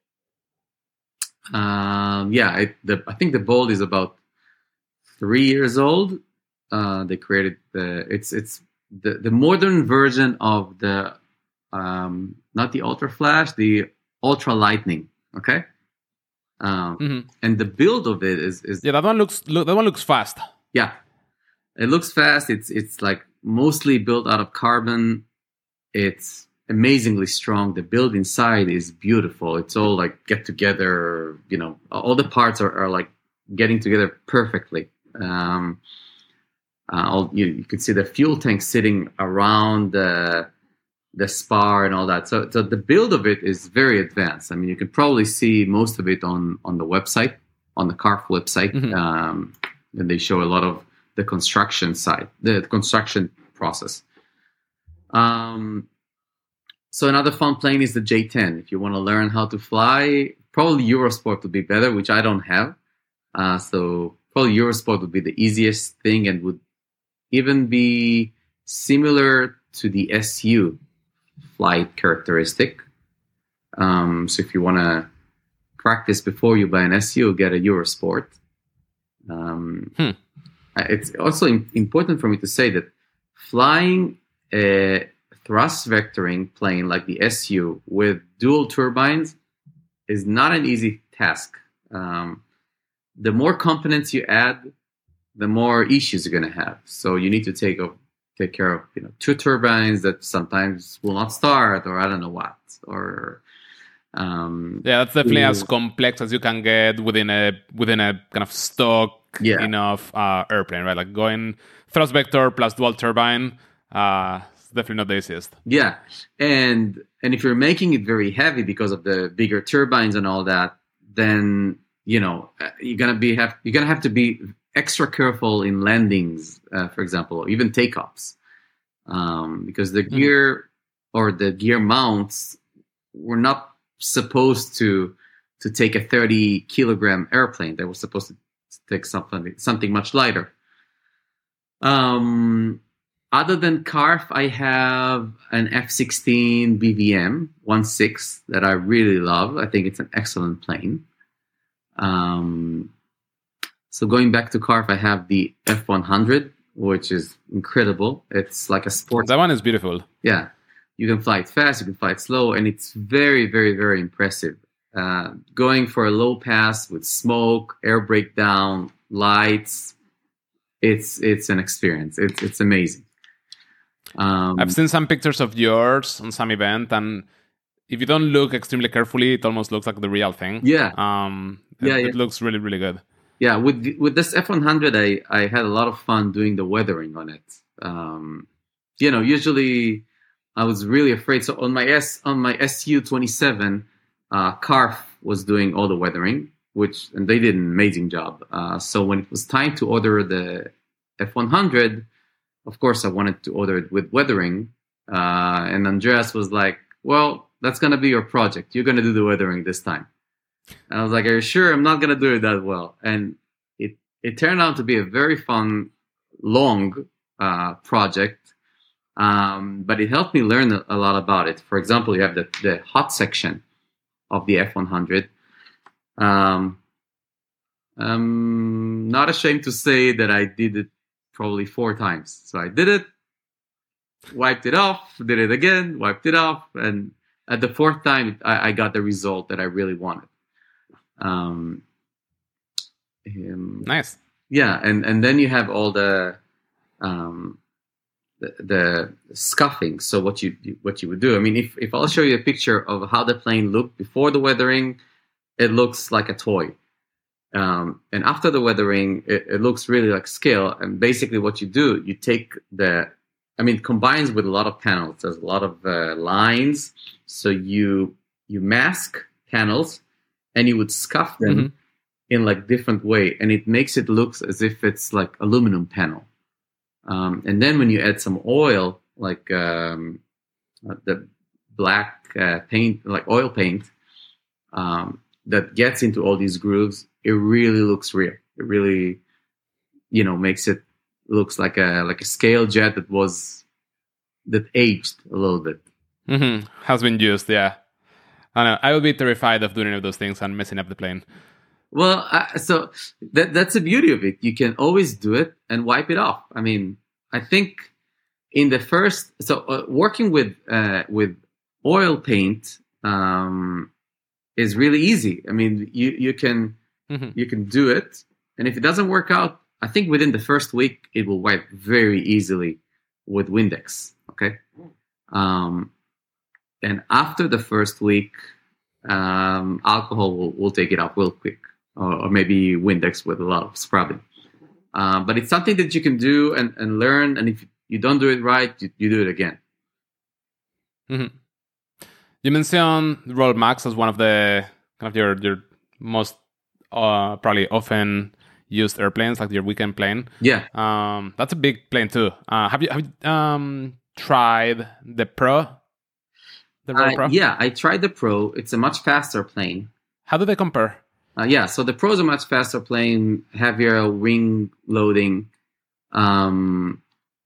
Um, yeah, I, the, I think the Bolt is about three years old. Uh, they created the it's it's the, the modern version of the um, not the Ultra Flash, the Ultra Lightning. Okay, um, mm-hmm. and the build of it is is yeah that one looks look, that one looks fast. Yeah, it looks fast. It's it's like mostly built out of carbon. It's amazingly strong. The build inside is beautiful. It's all like get together. You know, all the parts are, are like getting together perfectly. Um, uh, you, you can see the fuel tank sitting around the the spar and all that. So, so the build of it is very advanced. I mean, you can probably see most of it on, on the website, on the Carf website. Mm-hmm. Um, and they show a lot of the construction side, the construction process. Um, so another fun plane is the J ten. If you want to learn how to fly, probably Eurosport would be better, which I don't have. Uh, so probably Eurosport would be the easiest thing and would even be similar to the S U flight characteristic. Um, so if you want to practice before you buy an S U, get a Eurosport. Um, hmm. It's also important for me to say that flying a thrust vectoring plane like the S U with dual turbines is not an easy task. Um, the more components you add, the more issues you're going to have. So you need to take a take care of, you know, two turbines that sometimes will not start, or I don't know what, or um, yeah, that's definitely yeah. as complex as you can get within a within a kind of stock Yeah. enough uh, airplane, right? Like going thrust vector plus dual turbine, uh, it's definitely not the easiest. Yeah, and and if you're making it very heavy because of the bigger turbines and all that, then you know you're gonna be have you're gonna have to be extra careful in landings, uh, for example, or even takeoffs, um, because the Mm-hmm. gear or the gear mounts were not supposed to to take a thirty kilogram airplane. They were supposed to take something something much lighter. Um, other than C A R F, I have an F sixteen B V M one six that I really love. I think it's an excellent plane. Um, so going back to C A R F, I have the F one hundred, which is incredible. It's like a sports. That one is beautiful. Yeah. You can fly it fast, you can fly it slow, and it's very, very, very impressive. Uh, going for a low pass with smoke, air breakdown, lights, it's it's an experience. It's it's amazing. Um, I've seen some pictures of yours on some event, and if you don't look extremely carefully, it almost looks like the real thing. Yeah. Um, it, yeah, yeah. It looks really, really good. Yeah, with with this F one hundred, I, I had a lot of fun doing the weathering on it. Um, you know, usually I was really afraid. So on my S on my S U twenty-seven, uh, C A R F was doing all the weathering, which and they did an amazing job. Uh, so when it was time to order the F one hundred, of course I wanted to order it with weathering. Uh, and Andreas was like, "Well, that's gonna be your project. You're gonna do the weathering this time." And I was like, "Are you sure? I'm not gonna do it that well." And it it turned out to be a very fun, long uh, project. Um, but it helped me learn a, a lot about it. For example, you have the, the hot section of the F one hundred. Um, I'm not ashamed to say that I did it probably four times. So I did it, wiped it off, did it again, wiped it off, and at the fourth time, I, I got the result that I really wanted. Um, um, nice. Yeah, and, and then you have all the um, the, the scuffing. So what you what you would do? I mean, if if I'll show you a picture of how the plane looked before the weathering, it looks like a toy. Um, and after the weathering, it, it looks really like scale. And basically, what you do, you take the, I mean, it combines with a lot of panels. There's a lot of uh, lines. So you you mask panels, and you would scuff them mm-hmm. in like different way, and it makes it look as if it's like aluminum panel. Um, and then when you add some oil, like um, the black uh, paint, like oil paint, um, that gets into all these grooves, it really looks real. It really, you know, makes it looks like a like a scale jet that was that aged a little bit. Mm-hmm. Has been used, yeah. I know. I would be terrified of doing any of those things and messing up the plane. Well, uh, so that that's the beauty of it. You can always do it and wipe it off. I mean, I think in the first, so uh, working with uh, with oil paint um, is really easy. I mean, you you can mm-hmm. you can do it, and if it doesn't work out, I think within the first week it will wipe very easily with Windex. Okay, um, and after the first week, um, alcohol will, will take it off real quick. Or maybe Windex with a lot of scrubbing. Uh, but it's something that you can do and, and learn. And if you don't do it right, you, you do it again. Mm-hmm. You mentioned Royal Max as one of the kind of your your most uh, probably often used airplanes, like your weekend plane. Yeah, um, that's a big plane too. Uh, have you have you um, tried the Pro? The Royal uh, Pro? Yeah, I tried the Pro. It's a much faster plane. How do they compare? Uh, yeah, so the Pro is a much faster plane, heavier wing loading. Um,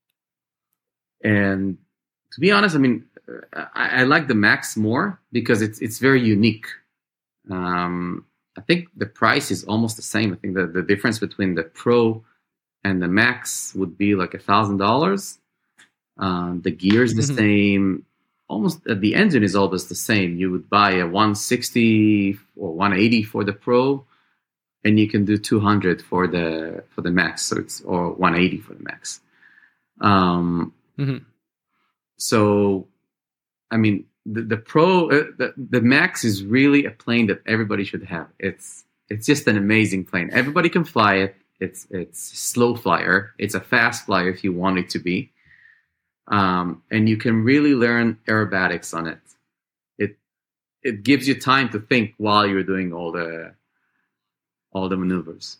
and to be honest, I mean, I, I like the Max more because it's it's very unique. Um, I think the price is almost the same. I think the, the difference between the Pro and the Max would be like a thousand dollars. The gear is the mm-hmm. same. Almost uh, the engine is almost the same. You would buy a one sixty or one eighty for the Pro, and you can do two hundred for the for the Max. So it's or one eighty for the Max. Um, Mm-hmm. So, I mean, the, the Pro, uh, the, the Max is really a plane that everybody should have. It's it's just an amazing plane. Everybody can fly it. It's it's a slow flyer. It's a fast flyer if you want it to be. Um, and you can really learn aerobatics on it. It it gives you time to think while you're doing all the all the maneuvers.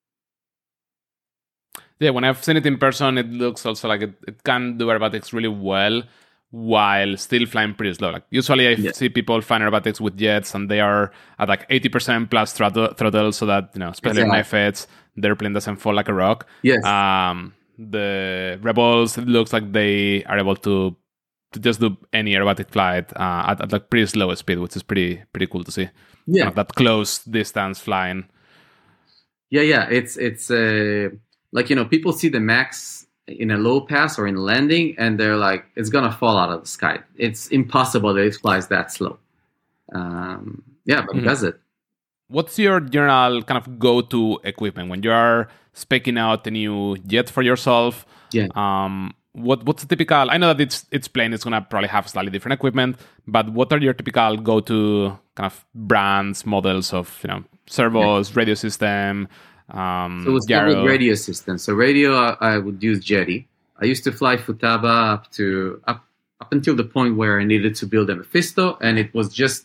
Yeah, when I've seen it in person, it looks also like it, it can do aerobatics really well while still flying pretty slow. Like usually I yeah. see people flying aerobatics with jets and they are at like eighty percent plus throttle, throttle so that, you know, especially exactly. in F eights, their plane doesn't fall like a rock. Yes. Um, the Rebels, it looks like they are able to to just do any aerobatic flight uh, at, at like pretty slow speed, which is pretty pretty cool to see. Yeah. Kind of that close distance flying. Yeah, yeah. It's, it's uh, like, you know, people see the Max in a low pass or in landing, and they're like, it's going to fall out of the sky. It's impossible that it flies that slow. Um, yeah, but mm-hmm. it does it. What's your general kind of go-to equipment when you are speccing out a new jet for yourself? Yeah. Um, what what's the typical? I know that it's it's plane. It's gonna probably have slightly different equipment, but what are your typical go-to kind of brands, models of, you know, servos, yeah. radio system? Um, so it's double radio system. So radio, I, I would use Jetty. I used to fly Futaba up to up up until the point where I needed to build a Mephisto, and it was just.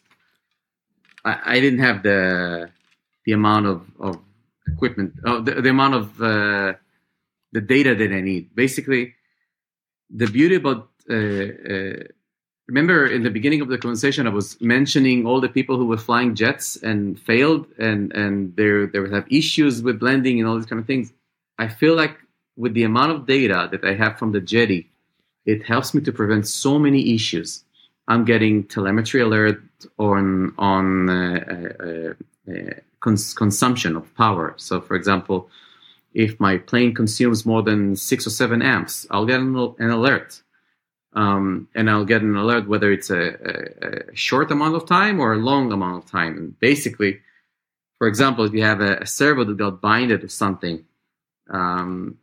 I didn't have the the amount of, of equipment, oh, the, the amount of uh, the data that I need. Basically, the beauty about uh, uh, remember in the beginning of the conversation, I was mentioning all the people who were flying jets and failed, and and they they would have issues with landing and all these kind of things. I feel like with the amount of data that I have from the Jetty, it helps me to prevent so many issues. I'm getting telemetry alert on on uh, uh, uh, cons- consumption of power. So, for example, if my plane consumes more than six or seven amps, I'll get an, an alert, um, and I'll get an alert whether it's a, a, a short amount of time or a long amount of time. And basically, for example, if you have a, a servo that got binded to something, um,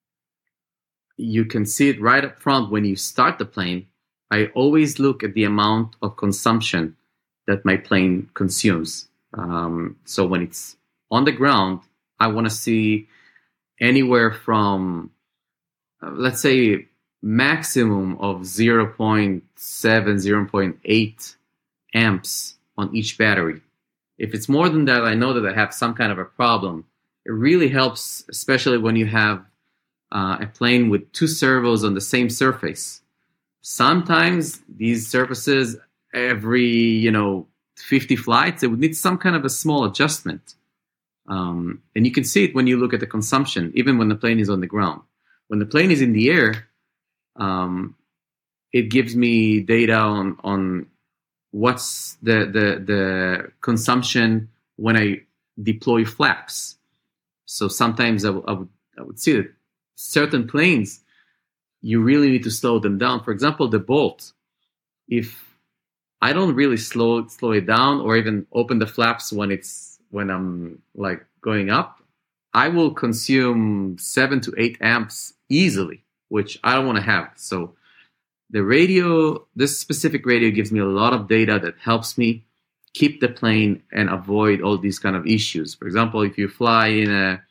you can see it right up front when you start the plane. I always look at the amount of consumption that my plane consumes. Um, so when it's on the ground, I want to see anywhere from, uh, let's say, maximum of zero point seven, zero point eight amps on each battery. If it's more than that, I know that I have some kind of a problem. It really helps, especially when you have uh, a plane with two servos on the same surface. Sometimes these surfaces, every, you know, fifty flights, it would need some kind of a small adjustment. Um, and you can see it when you look at the consumption, even when the plane is on the ground. When the plane is in the air, um, it gives me data on, on what's the, the, the consumption when I deploy flaps. So sometimes I, w- I, would, I would see that certain planes, you really need to slow them down. For example, the Bolt, if I don't really slow slow it down or even open the flaps when it's when I'm like going up, I will consume seven to eight amps easily, which I don't want to have. So the radio, this specific radio gives me a lot of data that helps me keep the plane and avoid all these kind of issues. For example, if you fly in a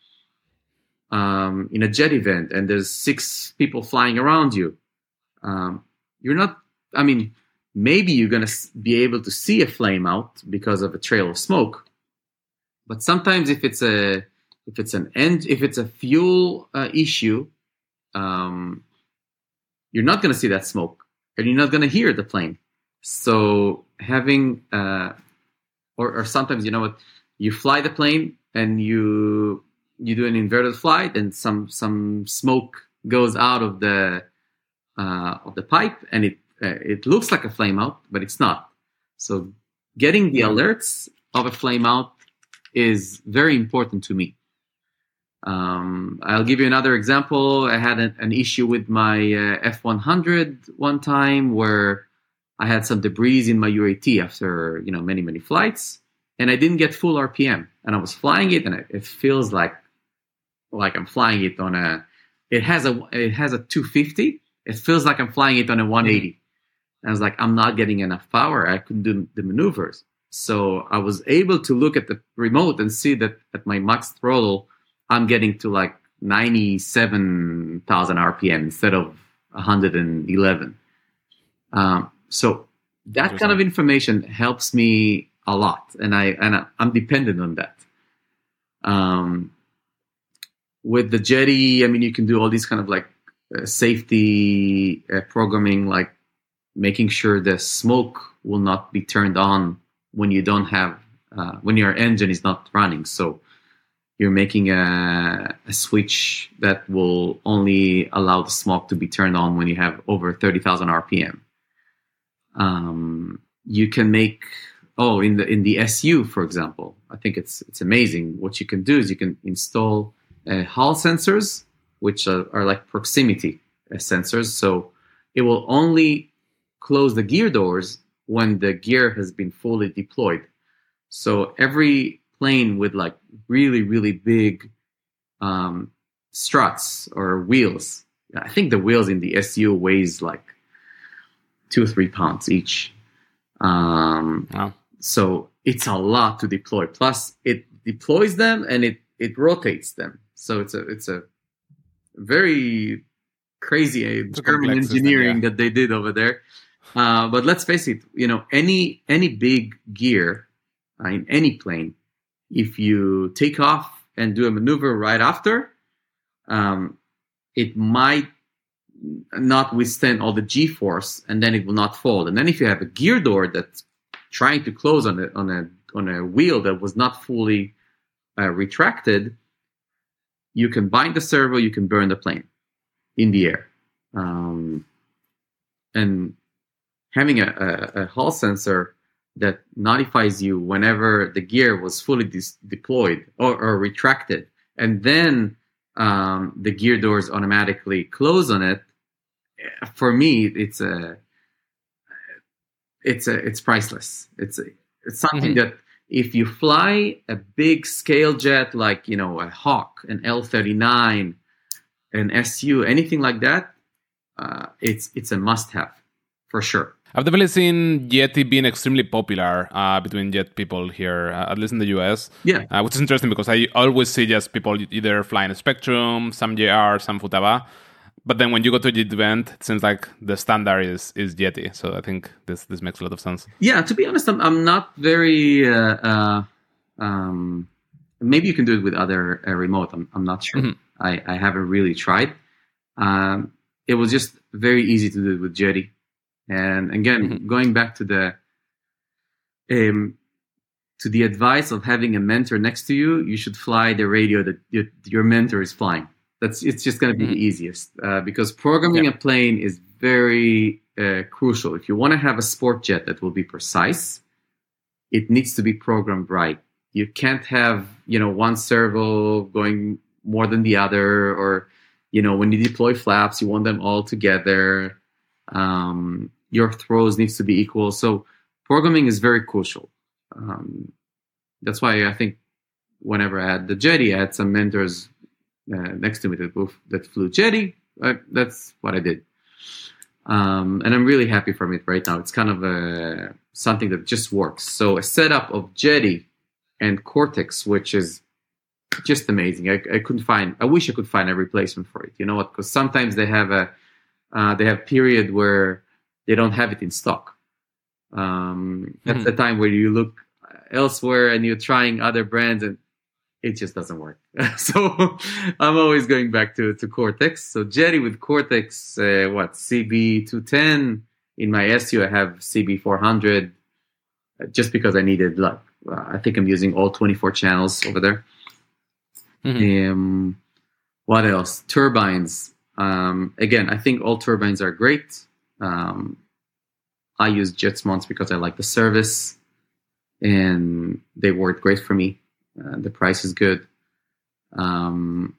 Um, in a jet event and there's six people flying around you, um, you're not, I mean, maybe you're going to be able to see a flame out because of a trail of smoke. But sometimes if it's a, if it's an end, if it's a fuel uh, issue, um, you're not going to see that smoke and you're not going to hear the plane. So having, uh, or, or sometimes, you know what, you fly the plane and you, you do an inverted flight and some some smoke goes out of the uh, of the pipe and it uh, it looks like a flame out, but it's not. So getting the alerts of a flame out is very important to me. Um, I'll give you another example. I had an, an issue with my uh, F one hundred one time where I had some debris in my U A T after, you know, many, many flights, and I didn't get full R P M. And I was flying it, and it feels like like I'm flying it on a. It has a it has a two fifty. it feels like I'm flying it on a one eighty. Mm-hmm. I was like, I'm not getting enough power. I couldn't do the maneuvers. So I was able to look at the remote and see that at my max throttle, I'm getting to like ninety-seven thousand R P M instead of one hundred eleven. Um, so that kind of information helps me a lot, and I and I, I'm dependent on that. Um, with the Jetty, I mean, you can do all these kind of like uh, safety uh, programming, like making sure the smoke will not be turned on when you don't have uh, when your engine is not running. So you're making a, a switch that will only allow the smoke to be turned on when you have over thirty thousand R P M. Um, you can make oh in the in the S U, for example. I think it's it's amazing. What you can do is you can install uh, Hall sensors, which are, are like proximity uh, sensors. So it will only close the gear doors when the gear has been fully deployed. So every plane with like really, really big um, struts or wheels. I think the wheels in the S U weighs like two or three pounds each. Um, wow. So it's a lot to deploy. Plus, it deploys them and it it rotates them. So it's a it's a very crazy uh, German engineering system, yeah. that they did over there. Uh, but let's face it, you know, any any big gear uh, in any plane, if you take off and do a maneuver right after, um, it might not withstand all the G-force, and then it will not fold. And then if you have a gear door that's trying to close on a on a on a wheel that was not fully uh, retracted, you can bind the servo, you can burn the plane in the air. Um, and having a, a, a Hall sensor that notifies you whenever the gear was fully dis- deployed or, or retracted, and then um, the gear doors automatically close on it. For me, it's a, it's a, it's priceless. It's a, it's something mm-hmm. that if you fly a big scale jet like you know a Hawk, an L thirty-nine, an S U, anything like that, uh, it's it's a must-have for sure. I've definitely seen Yeti being extremely popular uh, between jet people here, uh, at least in the U S. Yeah. Uh, which is interesting because I always see just people either flying a Spectrum, some J R, some Futaba. But then when you go to a jet event, it seems like the standard is, is Yeti. So I think this, this makes a lot of sense. Yeah, to be honest, I'm, I'm not very... Uh, uh, um, maybe you can do it with other uh, remote. I'm, I'm not sure. Mm-hmm. I, I haven't really tried. Um, it was just very easy to do it with Jetty. And again, mm-hmm. going back to the um, to the advice of having a mentor next to you, you should fly the radio that your, your mentor is flying. That's it's just going to be mm-hmm. the easiest uh, because programming yeah. a plane is very uh, crucial. If you want to have a sport jet that will be precise, it needs to be programmed right. You can't have you know one servo going more than the other, or you know when you deploy flaps, you want them all together. Um, your throws needs to be equal. So programming is very crucial. Um, that's why I think whenever I had the Jetty, I had some mentors uh, next to me that, that flew Jetty. I, that's what I did. Um, and I'm really happy from it right now. It's kind of a, something that just works. So a setup of Jetty and Cortex, which is just amazing. I, I couldn't find, I wish I could find a replacement for it. You know what? Because sometimes they have a, Uh, they have period where they don't have it in stock. Um, that's mm-hmm. the time where you look elsewhere and you're trying other brands and it just doesn't work. So I'm always going back to, to Cortex. So Jetty with Cortex, uh, what, C B two ten. In my S U, I have C B four hundred uh, just because I needed, like, uh, I think I'm using all twenty-four channels over there. Mm-hmm. Um, what else? Turbines. Um, again, I think all turbines are great. Um, I use Jetsmons because I like the service, and they work great for me. Uh, the price is good. Um,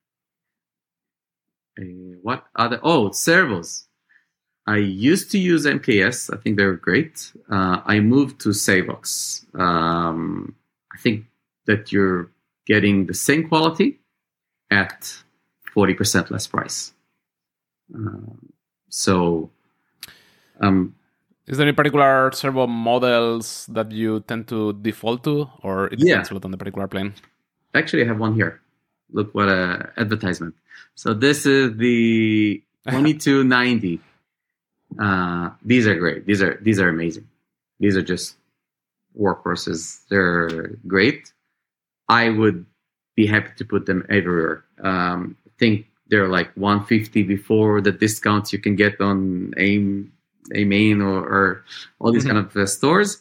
uh, what other? Oh, servos. I used to use M K S. I think they're great. Uh, I moved to Savox. Um, I think that you're getting the same quality at forty percent less price. Um, So, um, is there any particular servo models that you tend to default to, or it depends yeah. a lot on the particular plane? Actually, I have one here. Look what a advertisement. So this is the twenty-two ninety. Uh, these are great. These are these are amazing. These are just workhorses. They're great. I would be happy to put them everywhere. Um, I think they're like one hundred fifty before the discounts you can get on AIM, AIM or, or all these mm-hmm. kind of uh, stores.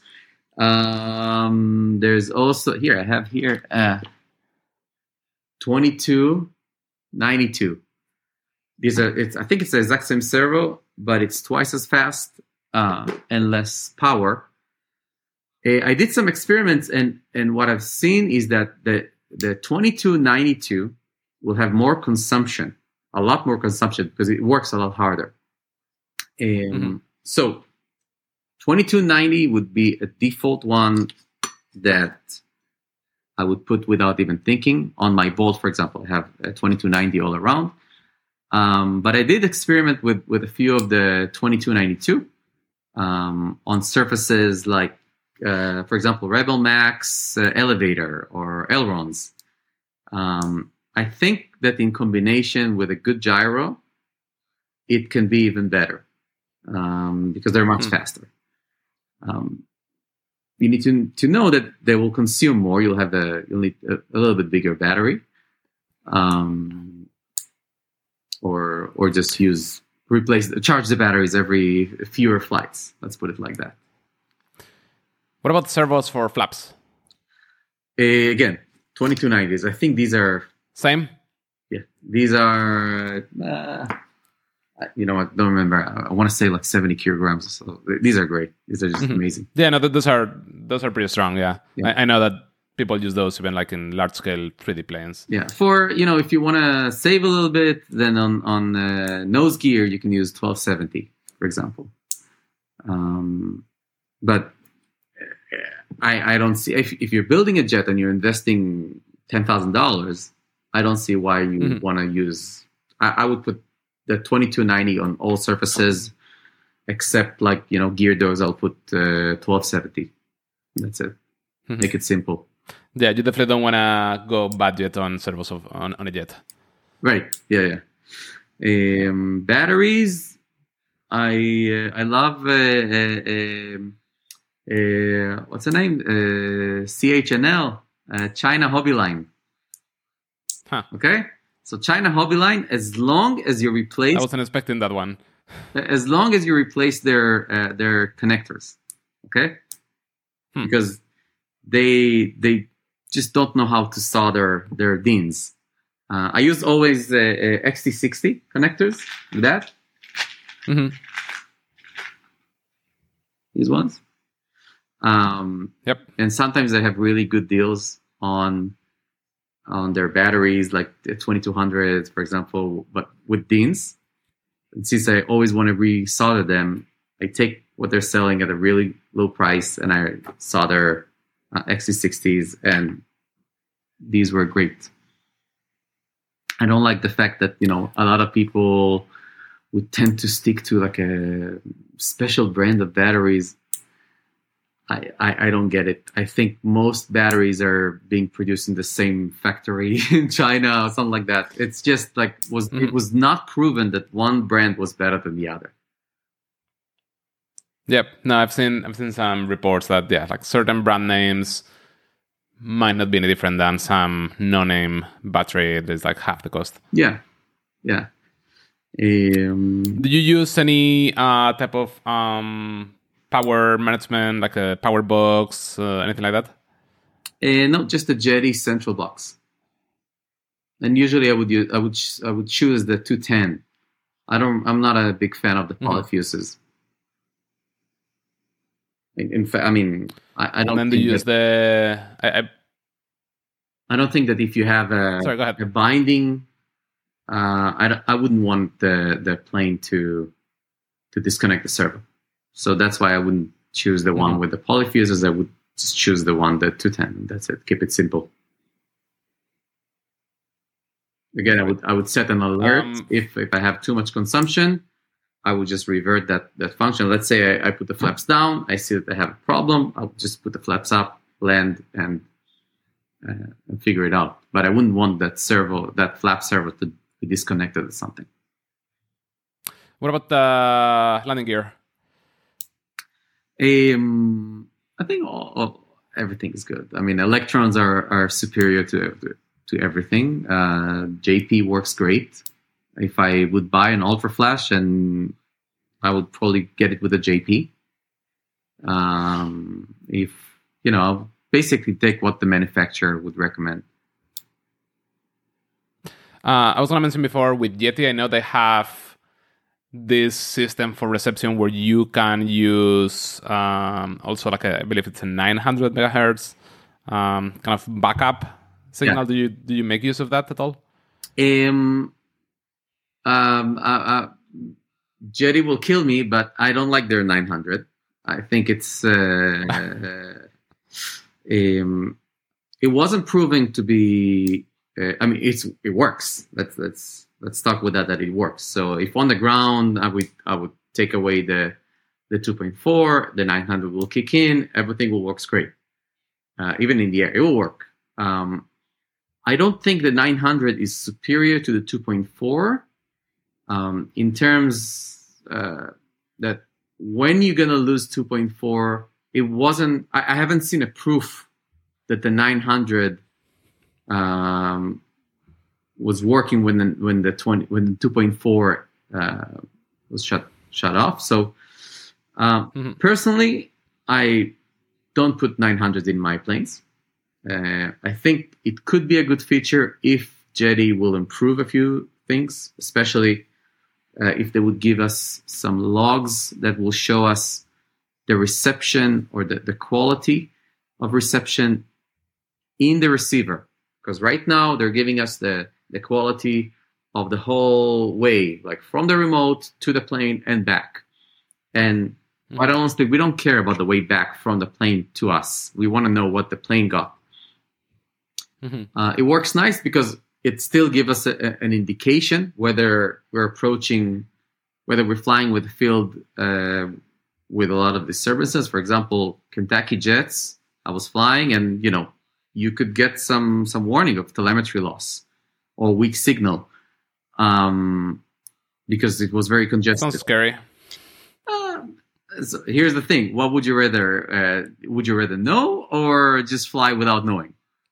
Um, there's also here. I have here. Uh, twenty-two ninety-two. These are, it's, I think it's the exact same servo, but it's twice as fast uh, and less power. Uh, I did some experiments, and, and what I've seen is that the, the twenty-two ninety-two will have more consumption, a lot more consumption, because it works a lot harder. Um, mm-hmm. So twenty-two ninety would be a default one that I would put without even thinking. On my Bolt, for example, I have a twenty-two ninety all around. Um, but I did experiment with, with a few of the twenty-two ninety-two um, on surfaces like, uh, for example, Rebel Max, uh, Elevator, or ailerons. Um, I think that in combination with a good gyro, it can be even better um, because they're much mm. faster. Um, You need to to know that they will consume more. You'll have a you'll need a, a little bit bigger battery, um, or or just use replace charge the batteries every fewer flights. Let's put it like that. What about servos for flaps? Uh, again, twenty-two nineties. I think these are same. Yeah, these are. Uh, You know, I don't remember. I want to say like seventy kilograms. So these are great. These are just mm-hmm. amazing. Yeah, no, those are those are pretty strong. Yeah, yeah. I, I know that people use those even like in large scale three D planes. Yeah, for you know, if you want to save a little bit, then on on uh, nose gear you can use twelve seventy, for example. Um, but I I don't see if if you're building a jet and you're investing ten thousand dollars, I don't see why you mm-hmm. want to use. I, I would put the twenty-two ninety on all surfaces, except like, you know, gear doors, I'll put uh, twelve seventy. That's it. Mm-hmm. Make it simple. Yeah, you definitely don't want to go budget on servos of, on, on a jet. Right. Yeah, yeah. Um, batteries, I uh, I love, uh, uh, uh, what's the name? Uh, C H N L, uh, China Hobby Line. Huh. Okay? So China Hobby Line, as long as you replace, I wasn't expecting that one. As long as you replace their uh, their connectors, okay? Hmm. Because they they just don't know how to solder their D I Ns. Uh, I use always uh, uh, X T sixty connectors with that. Mm-hmm. These ones. Um, yep. And sometimes they have really good deals on. on their batteries, like the twenty-two hundreds, for example, but with D I Ns. And since I always want to resolder them, I take what they're selling at a really low price and I solder uh, X T sixties, and these were great. I don't like the fact that, you know, a lot of people would tend to stick to like a special brand of batteries. I, I, I don't get it. I think most batteries are being produced in the same factory in China or something like that. It's just like was mm-hmm. it was not proven that one brand was better than the other. Yep. No, I've seen I've seen some reports that yeah, like certain brand names might not be any different than some no-name battery that's like half the cost. Yeah. Yeah. Um, Do you use any uh, type of um, power management, like a power box, uh, anything like that? Uh, no, just a Jetty central box. And usually, I would use, I would, I would choose the two ten. I don't. I'm not a big fan of the polyfuses. Mm-hmm. In, in fact, I mean, I, I don't. And then they use the. I, I, I don't think that if you have a, Sorry, go ahead. a binding, uh, I, I wouldn't want the, the plane to to disconnect the servo. So that's why I wouldn't choose the one mm-hmm. with the polyfuses. I would just choose the one, the two ten. That's it. Keep it simple. Again, I would I would set an alert um, if, if I have too much consumption. I would just revert that that function. Let's say I, I put the flaps down. I see that I have a problem. I'll just put the flaps up, land, and uh, and figure it out. But I wouldn't want that servo, that flap servo, to be disconnected or something. What about the landing gear? Um, I think all, all, everything is good. I mean, electrons are, are superior to, to to everything. Uh, J P works great. If I would buy an Ultra Flash, and I would probably get it with a J P. Um, if you know, I'll basically take what the manufacturer would recommend. Uh, I was going to mention before with Yeti, I know they have this system for reception where you can use um, also like a, I believe it's a nine hundred megahertz um, kind of backup signal. Yeah. Do you do you make use of that at all? Um, um, uh, uh, Jetty will kill me, but I don't like their nine hundred. I think it's uh, uh, um, it wasn't proving to be. Uh, I mean, it's it works. Let's let's let's talk with that that it works. So if on the ground, I would I would take away the the two point four, the nine hundred will kick in. Everything will work great. Uh, even in the air, it will work. Um, I don't think the nine hundred is superior to the two point four um, in terms uh, that when you're gonna lose two point four, it wasn't. I, I haven't seen a proof that the nine hundred um, was working when the when the twenty when the two point four uh, was shut shut off. So um, mm-hmm. personally, I don't put nine hundred in my planes. Uh, I think it could be a good feature if Jetty will improve a few things, especially uh, if they would give us some logs that will show us the reception or the, the quality of reception in the receiver. Because right now they're giving us the, the quality of the whole way, like from the remote to the plane and back. And mm-hmm. quite honestly, we don't care about the way back from the plane to us. We want to know what the plane got. Mm-hmm. Uh, it works nice because it still gives us a, a, an indication whether we're approaching, whether we're flying with a field uh, with a lot of disturbances. For example, Kentucky Jets, I was flying and, you know, you could get some, some warning of telemetry loss or weak signal um, because it was very congested. Sounds scary. Uh, so here's the thing. What would you rather, uh, would you rather know or just fly without knowing?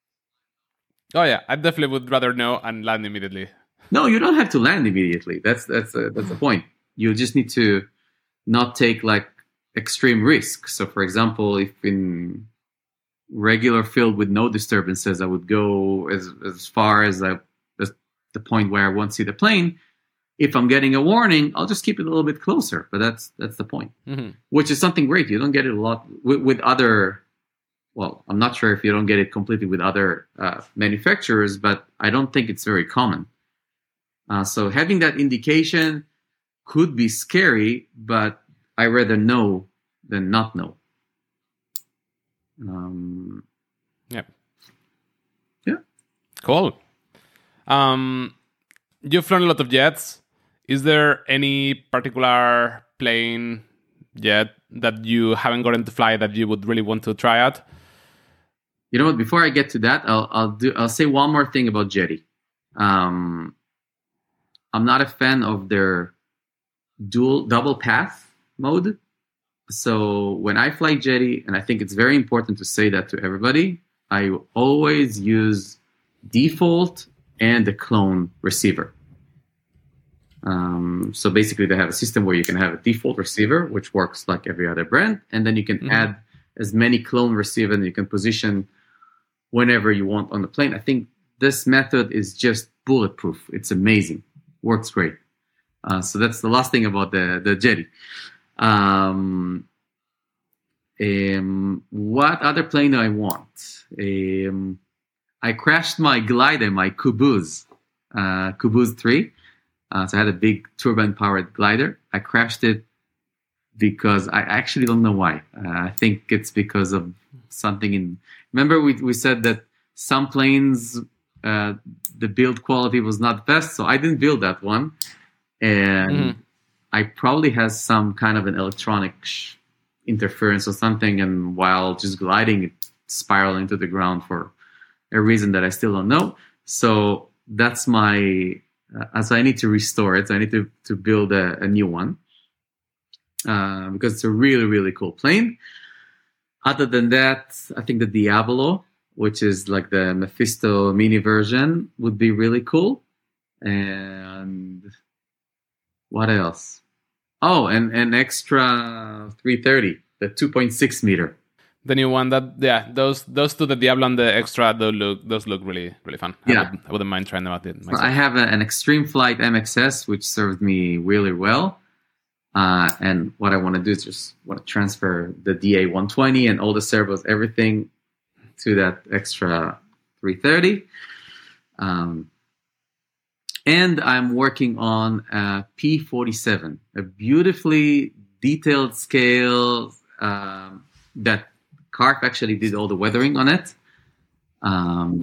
Oh yeah, I definitely would rather know and land immediately. No, you don't have to land immediately. That's that's a, that's the point. You just need to not take like extreme risk. So, for example, if in regular field with no disturbances, I would go as as far as, I, as the point where I won't see the plane. If I'm getting a warning, I'll just keep it a little bit closer. But that's that's the point, mm-hmm. which is something great. You don't get it a lot with, with other. Well, I'm not sure if you don't get it completely with other uh, manufacturers, but I don't think it's very common. Uh, so having that indication could be scary, but I rather know than not know. Um, yeah. Yeah. Cool. Um, you've flown a lot of jets. Is there any particular plane jet that you haven't gotten to fly that you would really want to try out? You know what? Before I get to that, I'll I'll do I'll say one more thing about Jetty. Um, I'm not a fan of their dual double path mode. So when I fly Jetty, and I think it's very important to say that to everybody, I always use default and the clone receiver. Um, so basically, they have a system where you can have a default receiver, which works like every other brand, and then you can mm-hmm. add as many clone receivers and you can position whenever you want on the plane. I think this method is just bulletproof. It's amazing. Works great. Uh, so that's the last thing about the, the Jetty. Um, um, what other plane do I want? Um, I crashed my glider, my Kubuz, uh, Kubuz three. Uh, so I had a big turbine-powered glider. I crashed it because I actually don't know why. Uh, I think it's because of something in... Remember we we said that some planes, uh, the build quality was not best, so I didn't build that one. And mm-hmm. I probably has some kind of an electronic sh- interference or something, and while just gliding, it spiraled into the ground for a reason that I still don't know. So that's my, uh, so I need to restore it. So I need to, to build a, a new one uh, because it's a really, really cool plane. Other than that, I think the Diavolo, which is like the Mephisto mini version, would be really cool. And what else? Oh, and an extra three thirty, the two point six meter. The new one that, yeah, those those two, the Diablo and the Extra, those look those look really really fun. Yeah. I, would, I wouldn't mind trying them out myself. I have a, an Extreme Flight M X S, which served me really well. Uh, and what I want to do is just want to transfer the D A one twenty and all the servos, everything to that extra three thirty. Um, and I'm working on a P forty-seven, a beautifully detailed scale um, that Karf actually did all the weathering on it. Um,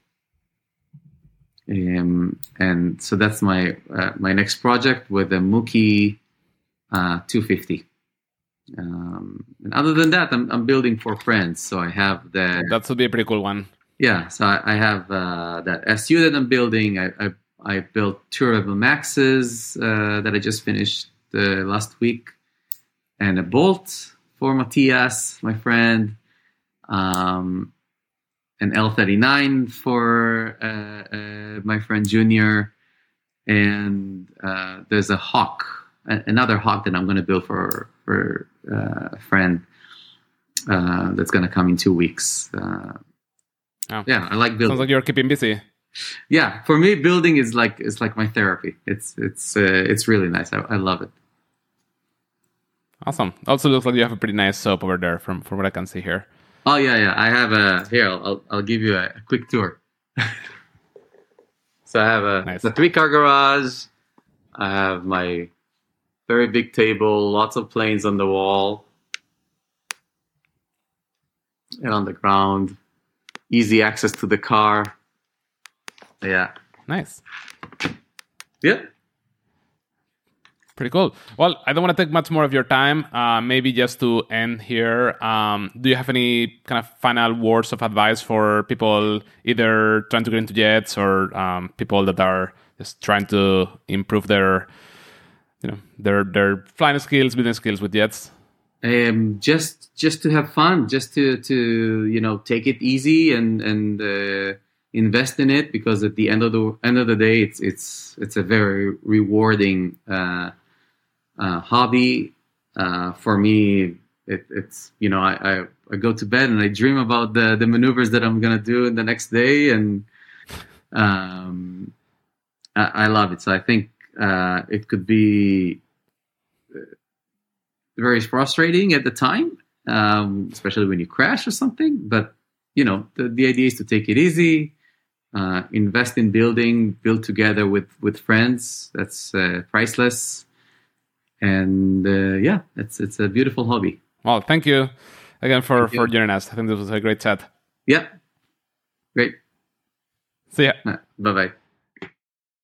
mm-hmm. um, and so that's my uh, my next project with a Mookie uh, two fifty. Um, and other than that, I'm, I'm building for friends. So I have the... That would be a pretty cool one. Yeah, so I, I have uh, that S U that I'm building. I I, I built two Rebel Maxes uh, that I just finished uh, last week. And a Bolt for Matias, my friend. Um, an L thirty-nine for uh, uh, my friend Junior. And uh, there's a Hawk, a- another Hawk that I'm going to build for, for uh, a friend uh, that's going to come in two weeks. Uh, oh. Yeah, I like building. Sounds like you're keeping busy. Yeah, for me, building is like is like my therapy. It's it's uh, it's really nice. I, I love it. Awesome. Also looks like you have a pretty nice soap over there from, from what I can see here. Oh, yeah, yeah. I have a... Here, I'll, I'll give you a, a quick tour. So I have a, nice. a three-car garage. I have my very big table, lots of planes on the wall. And on the ground. Easy access to the car. Yeah. Nice. Yeah. Pretty cool. Well, I don't want to take much more of your time. Uh, maybe just to end here, um, do you have any kind of final words of advice for people either trying to get into jets or um, people that are just trying to improve their, you know, their their flying skills, building skills with jets? Um, just just to have fun, just to to you know take it easy and and uh, invest in it, because at the end of the end of the day, it's it's it's a very rewarding uh, uh, hobby. Uh, for me, it, it's you know I, I I go to bed and I dream about the the maneuvers that I'm gonna do in the next day, and um, I, I love it. So I think uh, it could be very frustrating at the time, um, especially when you crash or something. But you know, the, the idea is to take it easy, uh, invest in building, build together with with friends. That's uh, priceless, and uh, yeah, it's it's a beautiful hobby. Well, thank you again for Thank you. for joining us. I think this was a great chat. Yeah, great. See ya. Bye bye.